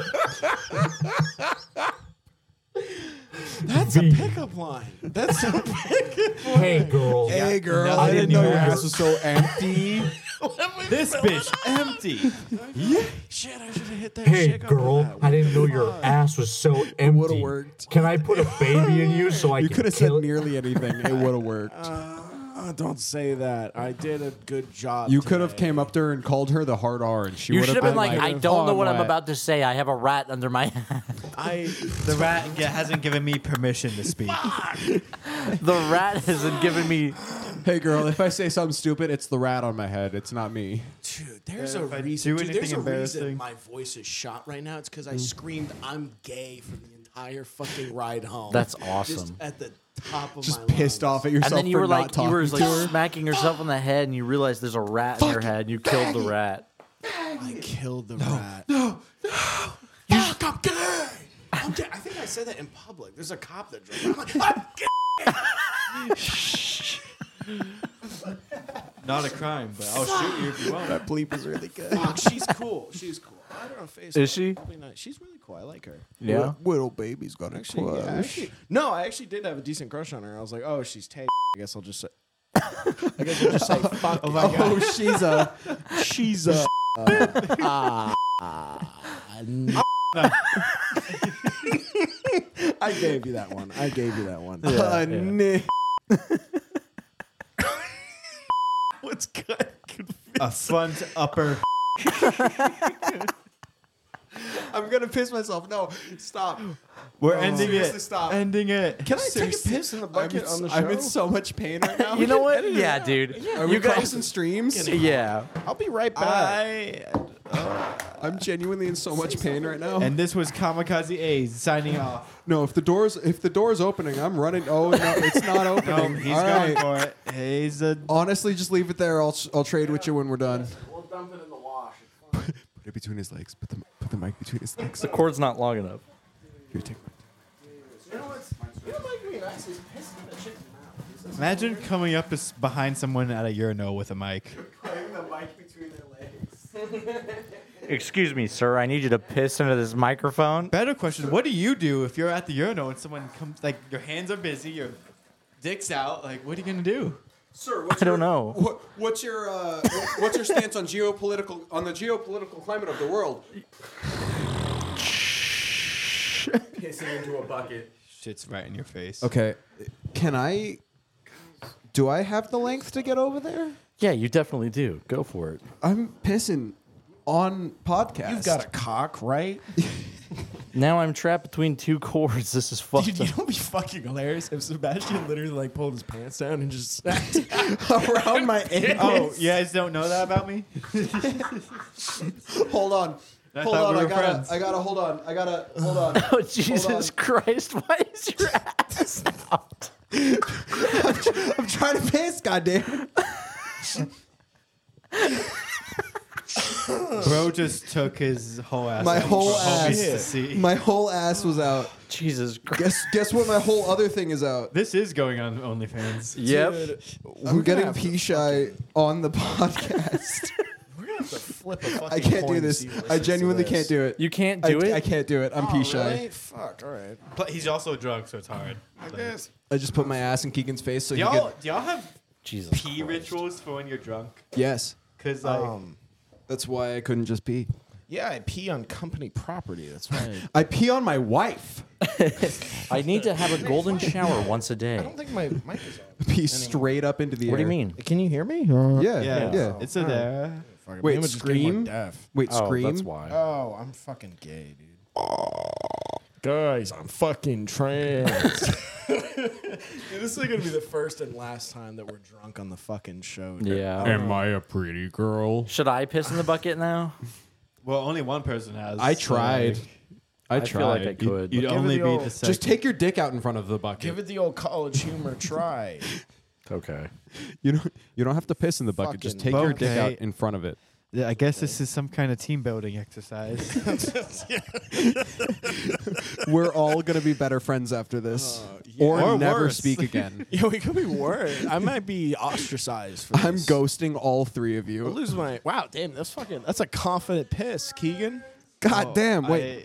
That's a pickup line. That's a Hey, girl. Hey, girl, I I didn't didn't know know your your- ass was so empty. This bitch empty. shit. I should have hit that Hey, chick up girl, on that. I didn't know your ass was so empty. worked. Can I put a baby in you so I You can could have said kill it? nearly anything. It would have worked. Don't say that. I did a good job. You could have today. came up to her and called her the hard R, and she You would should have have been like, I don't know what I'm wet." about to say. I have a rat under my hand. The rat hasn't given me permission to speak. The rat hasn't given me. Hey, girl, if I say something stupid, it's the rat on my head. It's not me. Dude, there's Yeah, a if I reason. do Dude, anything there's a reason embarrassing. my voice is shot right now. It's because I screamed "I'm gay" for the entire fucking ride home. That's Just awesome. at the top of Just my pissed lungs. off at yourself And then you for were not like, you were talking like to her. smacking yourself on the head, and you realize there's a rat in your head. And you killed the rat. I killed the rat. No. Fuck, I'm gay. I'm gay. I think I said that in public. There's a cop that drove by. I'm like, I'm gay. Not a crime, but I'll shoot you if you want. That bleep is really good. Fuck, she's cool. She's cool. I had her on Facebook. Is she? Probably not. She's really cool. I like her. Yeah. Little baby's got a Actually, yeah, actually, no, I actually did have a decent crush on her. I was like, oh, she's Tay. I guess I'll just say. I guess I'll just say fuck. Oh my Oh, she's a. I gave you that one. I gave you that one. What's good? A front upper. I'm gonna piss myself. No, stop. We're ending seriously, it. stop. Ending it. Can I take a Seriously, piss in the bucket on the show? I'm in so much pain right now. You know what? Yeah, dude. Are we crossing streams? Yeah. I'll be right back. I'm genuinely in so much pain right now. And this was Kamikaze A's signing off. No, if the door's opening, I'm running. Oh no, it's not opening. He's All going right. for it. He's a. Honestly, just leave it there. I'll trade with you when we're done. We'll dump it in the wash. Put it between his legs. Put the mic between his legs. The cord's not long enough. Here, take. You know what's? You know what might be nice is pissing the chicken's mouth. Imagine coming up behind someone at a urinal with a mic. Putting the mic between their legs. Excuse me, sir. I need you to piss into this microphone. Better question: what do you do if you're at the urinal and someone comes? Like your hands are busy, your dick's out. Like, what are you gonna do? Sir, I don't know. What's your stance on the geopolitical climate of the world? Pissing into a bucket. Shit's right in your face. Okay, do I have the length to get over there? Yeah, you definitely do. Go for it. I'm pissing on podcast. You've got a cock, right? Now I'm trapped between two cords. This is fucked Dude, you up. know, be fucking hilarious if Sebastian literally like pulled his pants down and just snapped around my ankle. Oh, you guys don't know that about me? Hold on. I Hold thought on, we I were gotta friends. hold on. Oh, Jesus Christ. Why is your ass out? I'm trying to piss, goddamn. Bro just took his whole ass. My out whole for homies ass. to see. My whole ass was out. Jesus Christ. Guess what? My whole other thing is out. This is going on OnlyFans. Yep. I'm getting pee shy on the podcast. We're gonna have to flip a fucking I can't coin do to this. see who I listens to genuinely this. can't do it. You can't do it? I can't do it. I'm pee shy. Really? Fuck. All right. But he's also drunk, so it's hard. I just put my ass in Keegan's face so Do he y'all, could. do y'all have Jesus pee rituals for when you're drunk? Yes. Because like, That's why I couldn't just pee. Yeah, I pee on company property. That's right. I pee on my wife. I need to have a golden shower once a day. I don't think my mic is on. Pee straight up into the air. What do you mean? Can you hear me? Yeah. yeah, Yeah. it's a there. Fuck it, Wait, maybe I'm just getting more Scream? deaf. Wait, Oh, scream. that's why. Oh, I'm fucking gay, dude. Guys, I'm fucking trans. Dude, this is gonna be the first and last time that we're drunk on the fucking show. Dude. Yeah. Am I a pretty girl? Should I piss in the bucket now? Well, only one person has. I so, tried. like, I I feel like I tried. could. You'd Give it only the be old- the second. Just take your dick out in front of the bucket. Give it the old college humor try. Okay. You don't have to piss in the bucket. Just take Fucking- your dick out Okay. in front of it. Yeah, I guess this is some kind of team building exercise. We're all gonna be better friends after this, or Or never worse. speak again. Yeah, we could be worse. I might be ostracized for I'm this. ghosting all three of I'll you. lose my. Wow, damn, that's a confident piss, Keegan. God damn! Wait,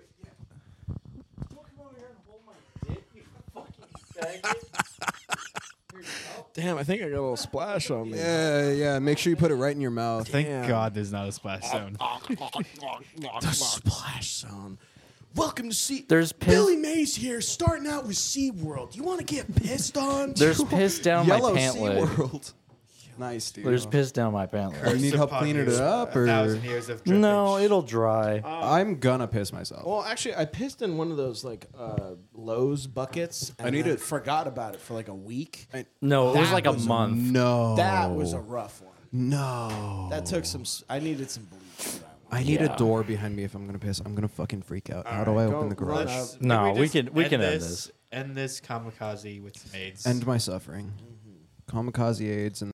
Damn, I think I got a little splash on me. yeah. Make sure you put it right in your mouth. Thank Damn. God there's not a splash zone. The splash zone. Welcome to Sea. There's piss. Billy Mays here, starting out with SeaWorld. You want to get pissed on? There's piss down my Yellow pant leg. SeaWorld. Nice, dude. There's piss down my pant You leg. need help Upon cleaning you, it up, or 1,000 years of drippage. No, it'll dry. I'm gonna piss myself. Well, actually, I pissed in one of those like Lowe's buckets. And I need then to- forgot about it for like a week. No, it was That like a was a month. No, That was a rough one. no. That took some. I needed some bleach for that one. I need Yeah. a door behind me if I'm gonna piss. I'm gonna fucking freak out. How do I go open the garage? run up. No, we just can end this. End this kamikaze with some AIDS. End my suffering. Kamikaze AIDS and